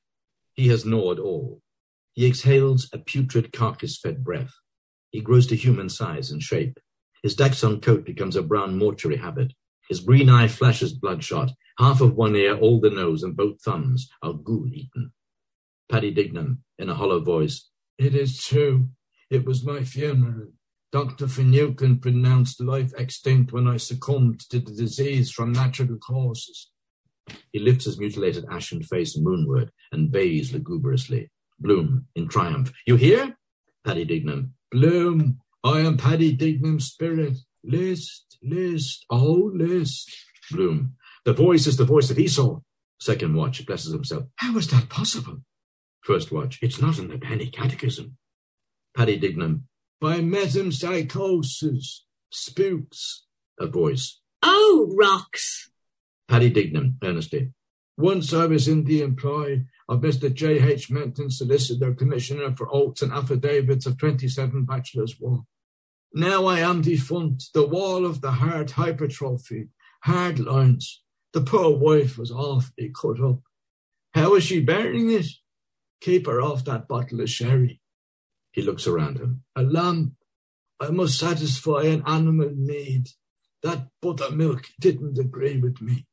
[SPEAKER 2] He has gnawed all. He exhales a putrid carcass-fed breath. He grows to human size and shape. His Dachshund coat becomes a brown mortuary habit. His green eye flashes bloodshot. Half of one ear, all the nose, and both thumbs are ghoul-eaten. Paddy Dignam, in a hollow voice. It is true. It was my funeral. Doctor Finucane pronounced life extinct when I succumbed to the disease from natural causes. He lifts his mutilated ashen face moonward and bays lugubriously. Bloom, in triumph. You hear? Paddy Dignam. Bloom, I am Paddy Dignam's spirit. List, list, oh, list. Bloom. The voice is the voice of Esau. Second watch blesses himself. How is that possible? First watch. It's not in the penny catechism. Paddy Dignam. By metempsychosis. Spooks. A voice.
[SPEAKER 5] Oh, rocks.
[SPEAKER 2] Paddy Dignam, earnestly. Once I was in the employ of Mister J H Menton, Solicitor, Commissioner for Oaths and Affidavits of twenty-seven Bachelor's War. Now I am defunct, the wall of the heart hypertrophied, hard lines. The poor wife was awfully cut up. How is she bearing it? Keep her off that bottle of sherry. He looks around him. A lamp. I must satisfy an animal need. That buttermilk didn't agree with me.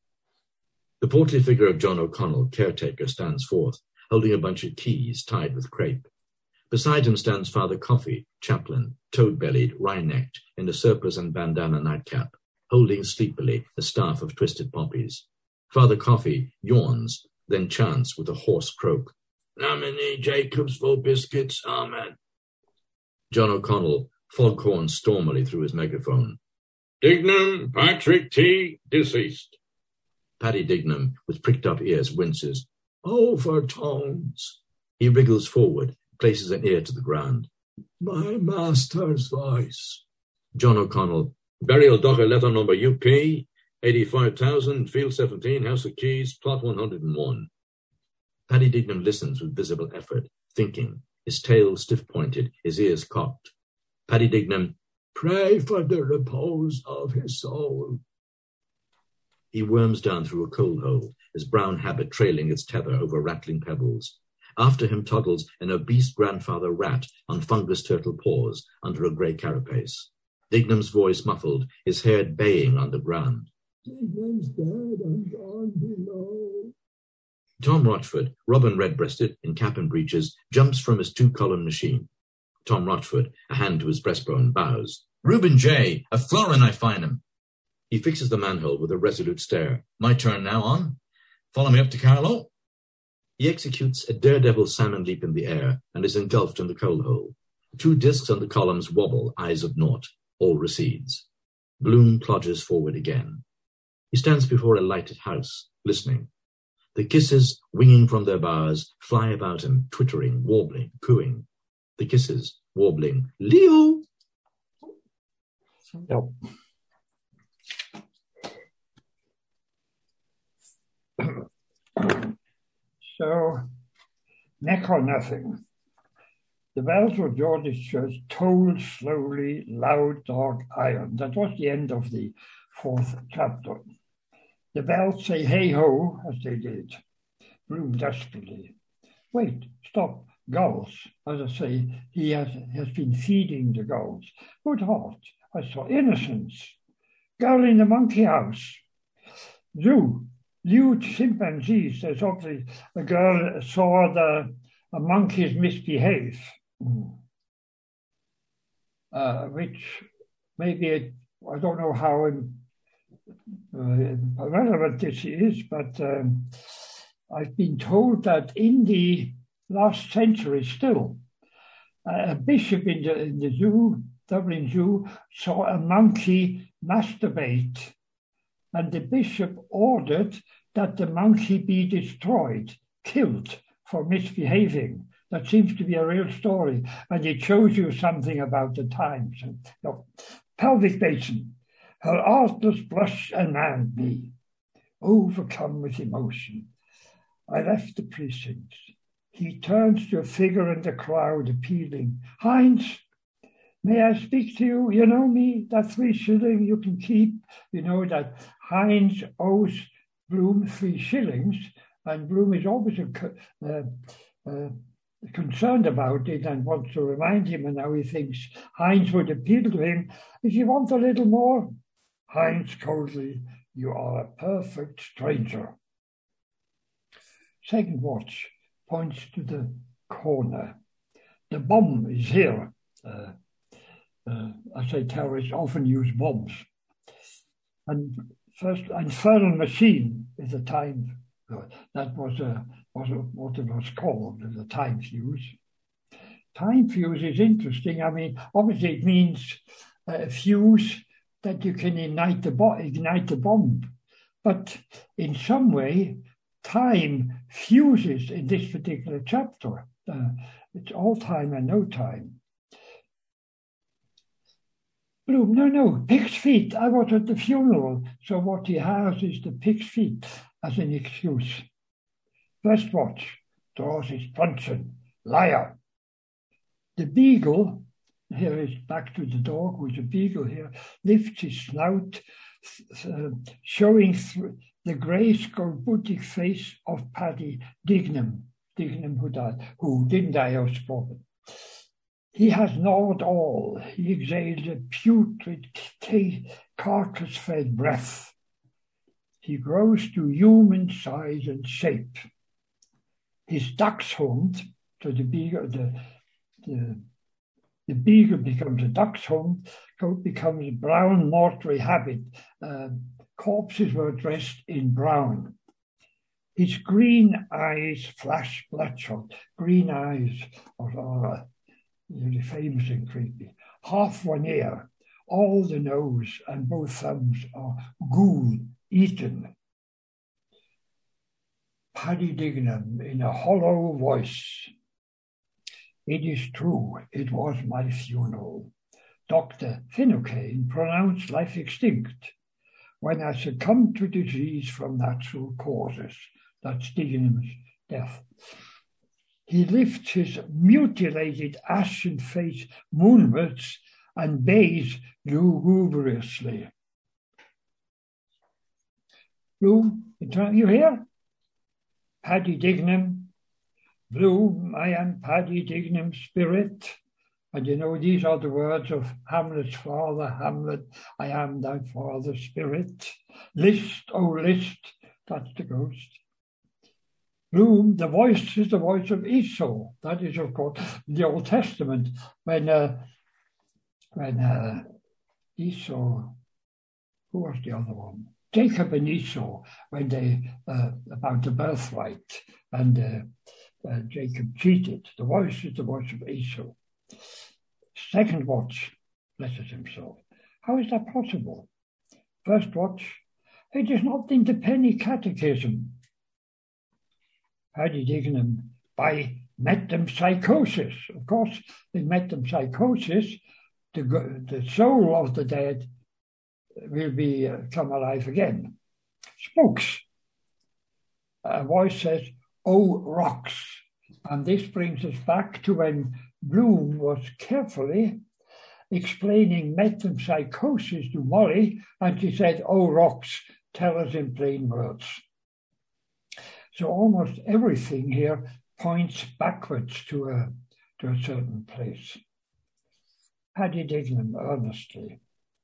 [SPEAKER 2] The portly figure of John O'Connell, caretaker, stands forth, holding a bunch of keys tied with crepe. Beside him stands Father Coffey, chaplain, toad-bellied, wry-necked, in a surplice and bandana nightcap, holding sleepily a staff of twisted poppies. Father Coffey yawns, then chants with a hoarse croak. Lamini Jacobs for biscuits, amen. John O'Connell foghorns stormily through his megaphone. Dignam Patrick T. deceased. Paddy Dignam, with pricked-up ears, winces. Overtones. He wriggles forward, places an ear to the ground. My master's voice. John O'Connell. Burial docker letter number U P, eighty-five thousand, field seventeen, House of Keys, plot one hundred and one. Paddy Dignam listens with visible effort, thinking, his tail stiff-pointed, his ears cocked. Paddy Dignam. Pray for the repose of his soul. He worms down through a coal hole, his brown habit trailing its tether over rattling pebbles. After him toddles an obese grandfather rat on fungus turtle paws under a grey carapace. Dignam's voice muffled, his hair baying on the ground. Dignam's dead and gone below. Tom Rochford, robin red-breasted, in cap and breeches, jumps from his two-column machine. Tom Rochford, a hand to his breastbone, bows. Reuben J., a florin I find him. He fixes the manhole with a resolute stare. My turn now on. Follow me up to Carlo. He executes a daredevil salmon leap in the air and is engulfed in the coal hole. Two discs on the columns wobble, eyes of naught. All recedes. Bloom plodges forward again. He stands before a lighted house, listening. The kisses, winging from their bars, fly about him, twittering, warbling, cooing. The kisses, warbling, Leo!
[SPEAKER 1] Yep. So, neck or nothing. The bells of George's church tolled slowly, loud, dark iron. That was the end of the fourth chapter. The bells say hey-ho, as they did. Bloom desperately. Wait, stop, gulls. As I say, he has, has been feeding the gulls. Good heart, I saw innocence. Girl in the monkey house. Zoo, lewd chimpanzees. There's obviously a girl saw the a monkeys misbehave, uh, which maybe, it, I don't know how uh, relevant this is, but um, I've been told that in the last century still, a bishop in the, in the zoo, Dublin Zoo, saw a monkey masturbate, and the bishop ordered that the monkey be destroyed, killed for misbehaving. That seems to be a real story, and it shows you something about the times. No. Pelvic basin, her artless blush unmanned me, overcome with emotion. I left the precincts. He turns to a figure in the crowd, appealing. Heinz, may I speak to you? You know me, that three shilling you can keep. You know that Heinz owes Bloom three shillings, and Bloom is always uh, uh, concerned about it and wants to remind him, and now he thinks Heinz would appeal to him. If you want a little more, Heinz coldly, you are a perfect stranger. Second watch points to the corner. The bomb is here. Uh, uh, I say terrorists often use bombs. And first, infernal machine is a time. That was, a, was a, what it was called, the time fuse. Time fuse is interesting. I mean, obviously it means a fuse that you can ignite the, bo- ignite the bomb. But in some way, time fuses in this particular chapter. Uh, it's all time and no time. Bloom, no, no, pig's feet. I was at the funeral. So what he has is the pig's feet as an excuse. First watch, draws his truncheon, liar. The beagle, here is back to the dog with the beagle here, lifts his snout, uh, showing through the grey scorbutic face of Paddy Dignam, Dignam who died, who didn't die of sport. He has gnawed all. He exhaled a putrid, carcass-fed breath. He grows to human size and shape. His dachshund, so the beagle, the, the, the beagle becomes a dachshund, goat becomes a brown mortuary habit. Uh, corpses were dressed in brown. His green eyes flash bloodshot. Green eyes are, are really famous and creepy. Half one ear, all the nose and both thumbs are ghoul eaten. Paddy Dignam in a hollow voice. It is true, it was my funeral. Doctor Finucane pronounced life extinct when I succumbed to disease from natural causes. That's Dignam's death. He lifts his mutilated ashen face moonwards and bays lugubriously. Bloom, you hear? Paddy Dignam, Bloom, I am Paddy Dignam's spirit. And you know, these are the words of Hamlet's father, Hamlet, I am thy father's spirit. List, oh list, that's the ghost. Bloom, the voice is the voice of Esau. That is, of course, the Old Testament, when uh, when uh, Esau, who was the other one? Jacob and Esau, when they, uh, about the birthright, and uh, uh, Jacob cheated. The voice is the voice of Esau. Second watch, blesses himself. How is that possible? First watch, it is not in the Penny Catechism. Paddy Dignam, by metempsychosis. Of course, in metempsychosis, the, the soul of the dead will be uh, come alive again. Spooks. A voice says, "Oh, rocks." And this brings us back to when Bloom was carefully explaining metempsychosis to Molly, and she said, "Oh, rocks, tell us in plain words." So almost everything here points backwards to a, to a certain place. Paddy Dignam earnestly.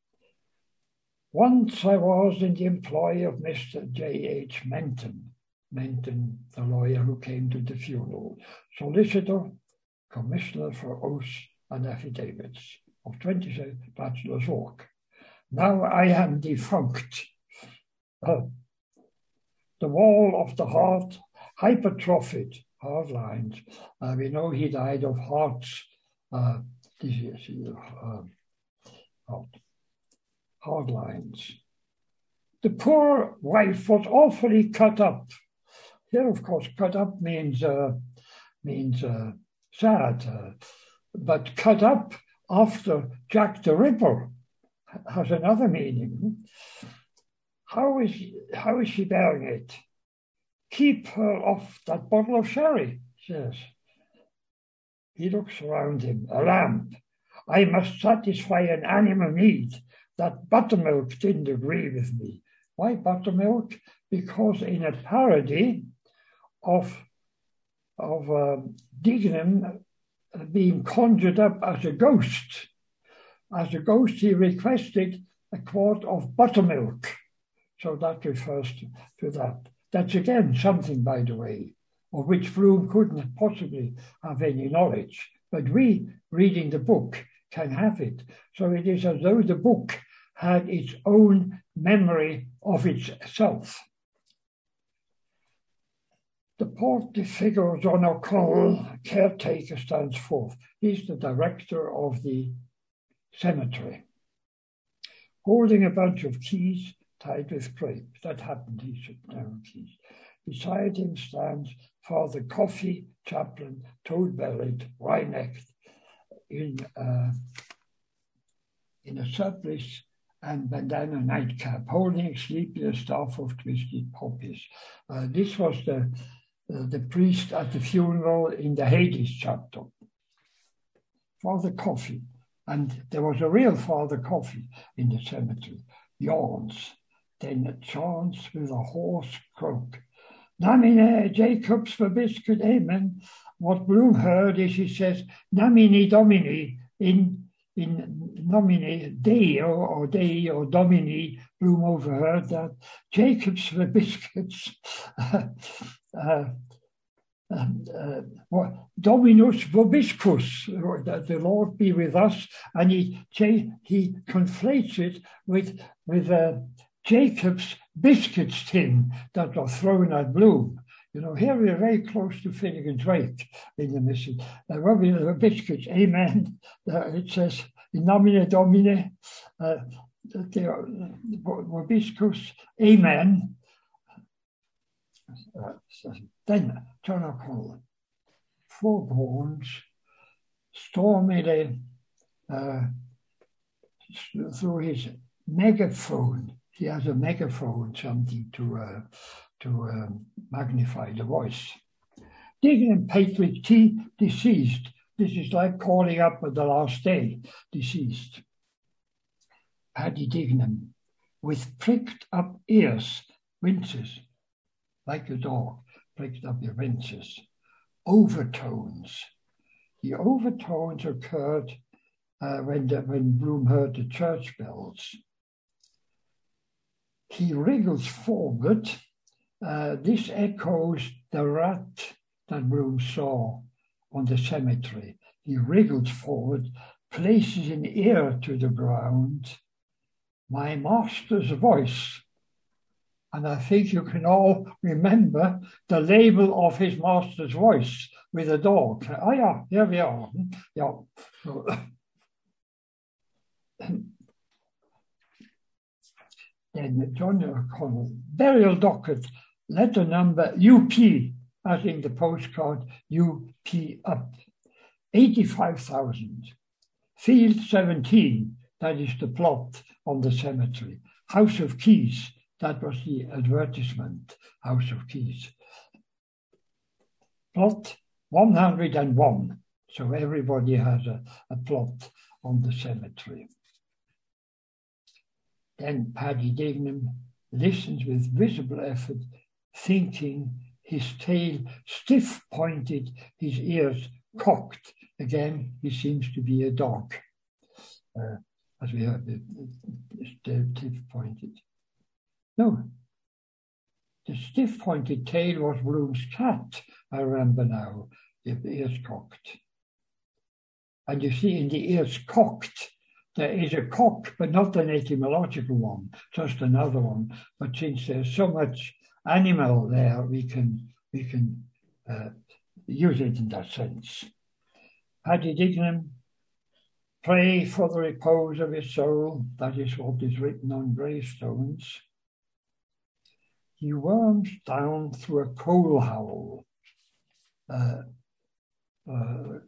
[SPEAKER 1] Once I was in the employ of Mister J H Menton, Menton, the lawyer who came to the funeral, solicitor, commissioner for oaths and affidavits of twenty-six Bachelor's Walk. Now I am defunct. Uh, the wall of the heart, hypertrophied, hard lines. Uh, we know he died of heart's uh, disease, uh, heart, hard lines. The poor wife was awfully cut up. Here, of course, cut up means uh, means uh, sad, uh, but cut up after Jack the Ripper has another meaning. How is how is she bearing it? Keep her off that bottle of sherry, he says. He looks around him. A lamp. I must satisfy an animal need. That buttermilk didn't agree with me. Why buttermilk? Because in a parody of, of uh, Dignam being conjured up as a ghost, as a ghost he requested a quart of buttermilk. So that refers to, to that. That's again something, by the way, of which Bloom couldn't possibly have any knowledge. But we, reading the book, can have it. So it is as though the book had its own memory of itself. The portly figure of John O'Connell, caretaker, stands forth. He's the director of the cemetery, holding a bunch of keys tied with crape. That happened, he should know keys. Beside him stands Father Coffey, chaplain, toad-bellied, wry-necked, in, uh, in a surplice and bandana nightcap, holding sleepy a staff of twisted poppies. Uh, this was the, uh, the priest at the funeral in the Hades chapter. Father Coffey, and there was a real Father Coffey in the cemetery, yawns, then chants with a hoarse croak. Namine Jacobs for biscuit, amen. What Bloom heard is he says, Namini Domini, in in nomine Dei or, or Dei or Domini. Bloom overheard that. Jacobs for biscuits. uh, uh, uh, uh, Dominus vobiscus, that the Lord be with us, and he he conflates it with with uh, Jacob's biscuits tin that were thrown at Bloom. You know, here we're very close to Finnegan's Wake in the mission. Uh, well, we have biscuits, amen. Uh, it says, in nomine Domine, uh, vobiscus, amen. Uh, so then, John O'Connell, forewarns, stormily uh, through his megaphone. He has a megaphone, something to uh, to um, magnify the voice. Dignam Patrick T, deceased. This is like calling up at the last day, deceased. Paddy Dignam, with pricked up ears, winces, like a dog, pricked up your winces. Overtones. The overtones occurred uh, when, the, when Bloom heard the church bells. He wriggles forward. Uh, this echoes the rat that Bloom saw on the cemetery. He wriggles forward, places an ear to the ground. My master's voice. And I think you can all remember the label of his master's voice with a dog. Oh yeah, here we are. Yeah. So, then John O'Connell, burial docket, letter number U P, as in the postcard, U P up, eighty-five thousand. Field seventeen, that is the plot on the cemetery. House of Keys, that was the advertisement, House of Keys. Plot one hundred and one, so everybody has a, a plot on the cemetery. Then Paddy Dignam listens with visible effort, thinking his tail stiff-pointed, his ears cocked. Again, he seems to be a dog, uh, as we heard, stiff-pointed. No, the stiff-pointed tail was Bloom's cat, I remember now, the ears cocked. And you see in the ears cocked, there is a cock, but not an etymological one, just another one. But since there's so much animal there, we can we can uh, use it in that sense. Paddy Dignam, pray for the repose of his soul. That is what is written on gravestones. He worms down through a coal howl. Uh, uh,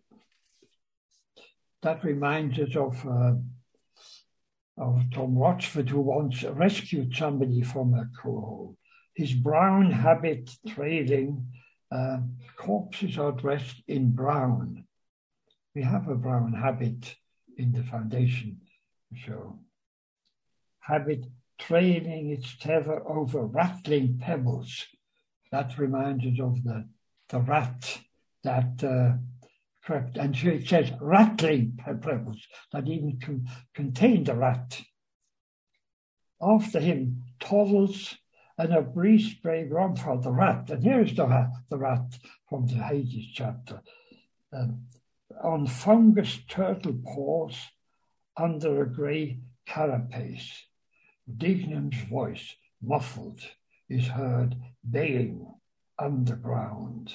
[SPEAKER 1] that reminds us of uh, of Tom Rochford, who once rescued somebody from a coal hole. His brown habit trailing, uh, corpses are dressed in brown. We have a brown habit in the foundation, so habit trailing its tether over rattling pebbles. That reminds us of the, the rat that uh, crept, and so it says rattling pebbles that even con- contained a rat. After him toddles and a breeze spray grandfather the rat, and here's the, the rat from the Hades chapter. Um, on fungus turtle paws under a grey carapace. Dignam's voice, muffled, is heard baying underground.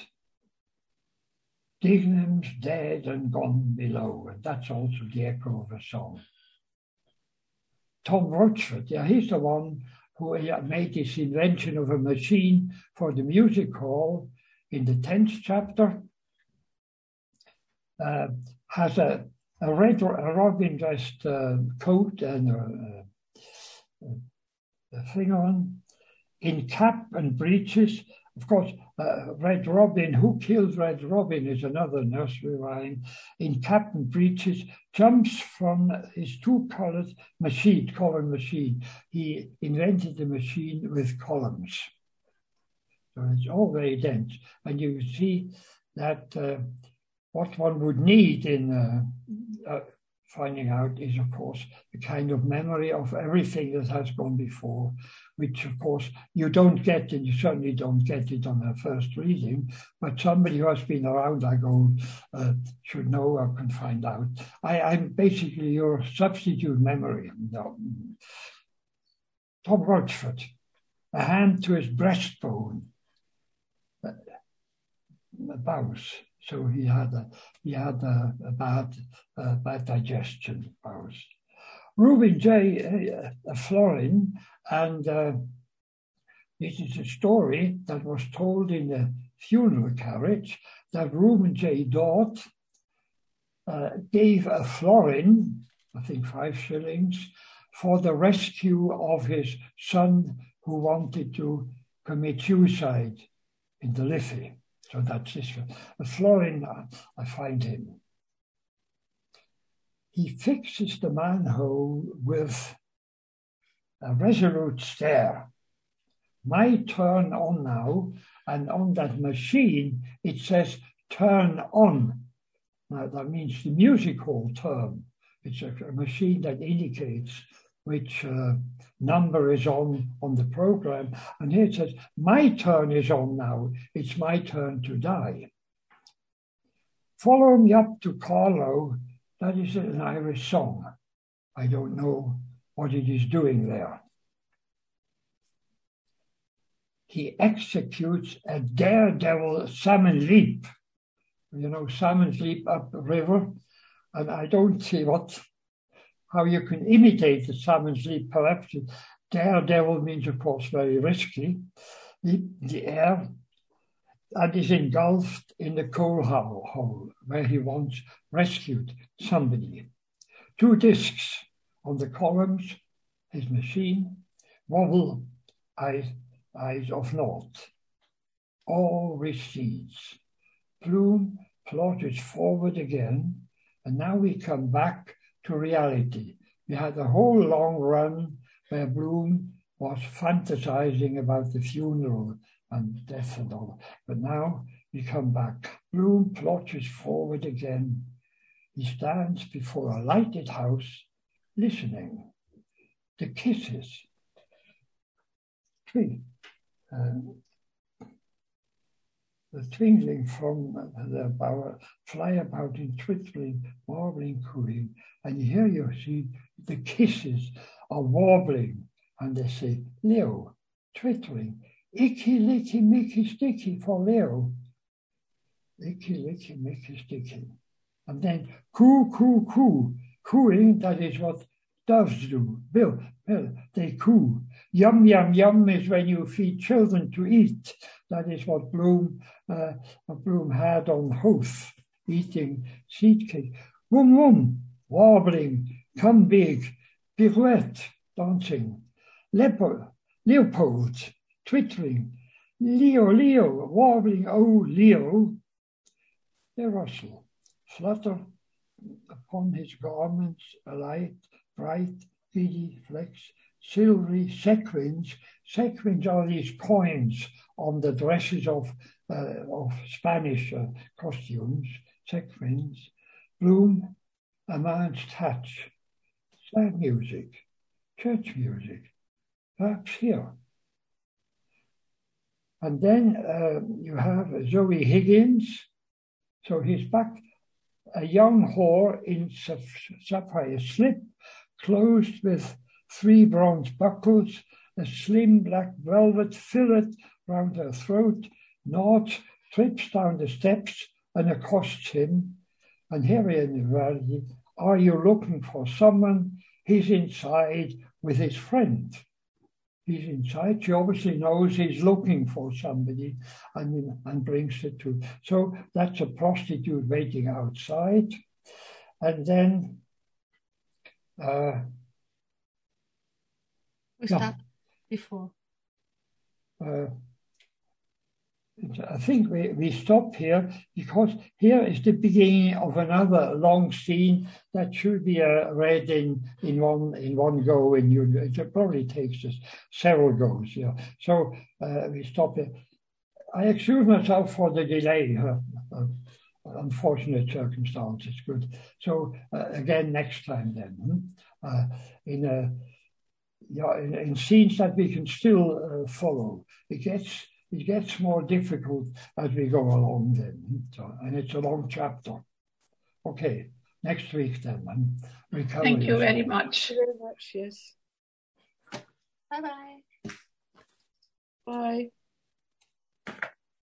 [SPEAKER 1] Dignam's dead and gone below, and that's also the echo of a song. Tom Rochford, yeah, he's the one who made this invention of a machine for the music hall in the tenth chapter. Uh, has a, a red a robin dressed uh, coat and a, a, a thing on, in cap and breeches. Of course, uh, Red Robin, who killed Red Robin is another nursery rhyme. In cap and breeches, jumps from his two-colored machine, column machine. He invented a machine with columns. So it's all very dense. And you see that uh, what one would need in uh, uh, finding out is, of course, the kind of memory of everything that has gone before, which, of course, you don't get, and you certainly don't get it on a first reading, but somebody who has been around like old uh, should know or can find out. I, I'm basically your substitute memory. No. Tom Rochford, a hand to his breastbone, a bows. So he had a he had a, a bad uh, bad digestion. Bows. Reuben J. a florin, and uh, this is a story that was told in the funeral carriage that Reuben J. Dort uh, gave a florin, I think five shillings, for the rescue of his son who wanted to commit suicide in the Liffey. So that's this one. A florin, I find him. He fixes the manhole with a resolute stare. My turn on now, and on that machine, it says turn on. Now that means the music hall term. It's a, a machine that indicates which uh, number is on on the program. And here it says, my turn is on now. It's my turn to die. Follow me up to Carlow. That is an Irish song. I don't know what it is doing there. He executes a daredevil salmon leap. You know, salmon leap up the river. And I don't see what... how you can imitate the salmon's leap. Perhaps daredevil means, of course, very risky. The, the air, and is engulfed in the coal hole where he once rescued somebody. Two discs on the columns, his machine, wobble, eyes, eyes of naught. All recedes. Bloom plotters forward again, and now we come back to reality. We had a whole long run where Bloom was fantasizing about the funeral and death and all. But now we come back. Bloom plunges forward again. He stands before a lighted house, listening. The kisses. Three. Um, the twinkling from the bower fly about in twittering, warbling, cooing. And here you see the kisses are warbling. And they say, Leo, twittering, icky, licky, micky, sticky for Leo. Icky, licky, micky, sticky. And then coo, coo, coo. Cooing, that is what doves do. Bill, Bill, they coo. Yum, yum, yum is when you feed children to eat. That is what Bloom, uh, what Bloom had on Hoth, eating seed cake. Wum, wum, warbling, come big, pirouette, dancing. Leopard, Leopold, twittering. Leo, Leo, warbling, oh, Leo. The rustle, flutter upon his garments, a light, bright, giddy flecks, silvery sequins. Sequins are these coins on the dresses of, uh, of Spanish uh, costumes, sequins. Bloom, a man's touch, sad music, church music, perhaps here. And then uh, you have Zoe Higgins. So he's back, a young whore in sapphire slip, closed with three bronze buckles, a slim black velvet fillet round her throat, Nod trips down the steps and accosts him. And here in the valley, are you looking for someone? He's inside with his friend. He's inside. She obviously knows he's looking for somebody and, and brings it to. So that's a prostitute waiting outside. And then... Uh,
[SPEAKER 3] Was
[SPEAKER 1] yeah.
[SPEAKER 3] that before?
[SPEAKER 1] Uh, I think we, we stop here because here is the beginning of another long scene that should be uh, read in, in one in one go, and you, it probably takes us several goes. Yeah. So uh, we stop here. I excuse myself for the delay. Uh, uh, unfortunate circumstances. Good. So uh, again next time then. Uh, in a yeah in, in scenes that we can still uh, follow. It gets. It gets more difficult as we go along then, so, and it's a long chapter. Okay, next week then. Recover
[SPEAKER 4] Thank you
[SPEAKER 1] yourself.
[SPEAKER 4] very much.
[SPEAKER 6] Thank you very much, yes.
[SPEAKER 3] Bye-bye.
[SPEAKER 6] Bye.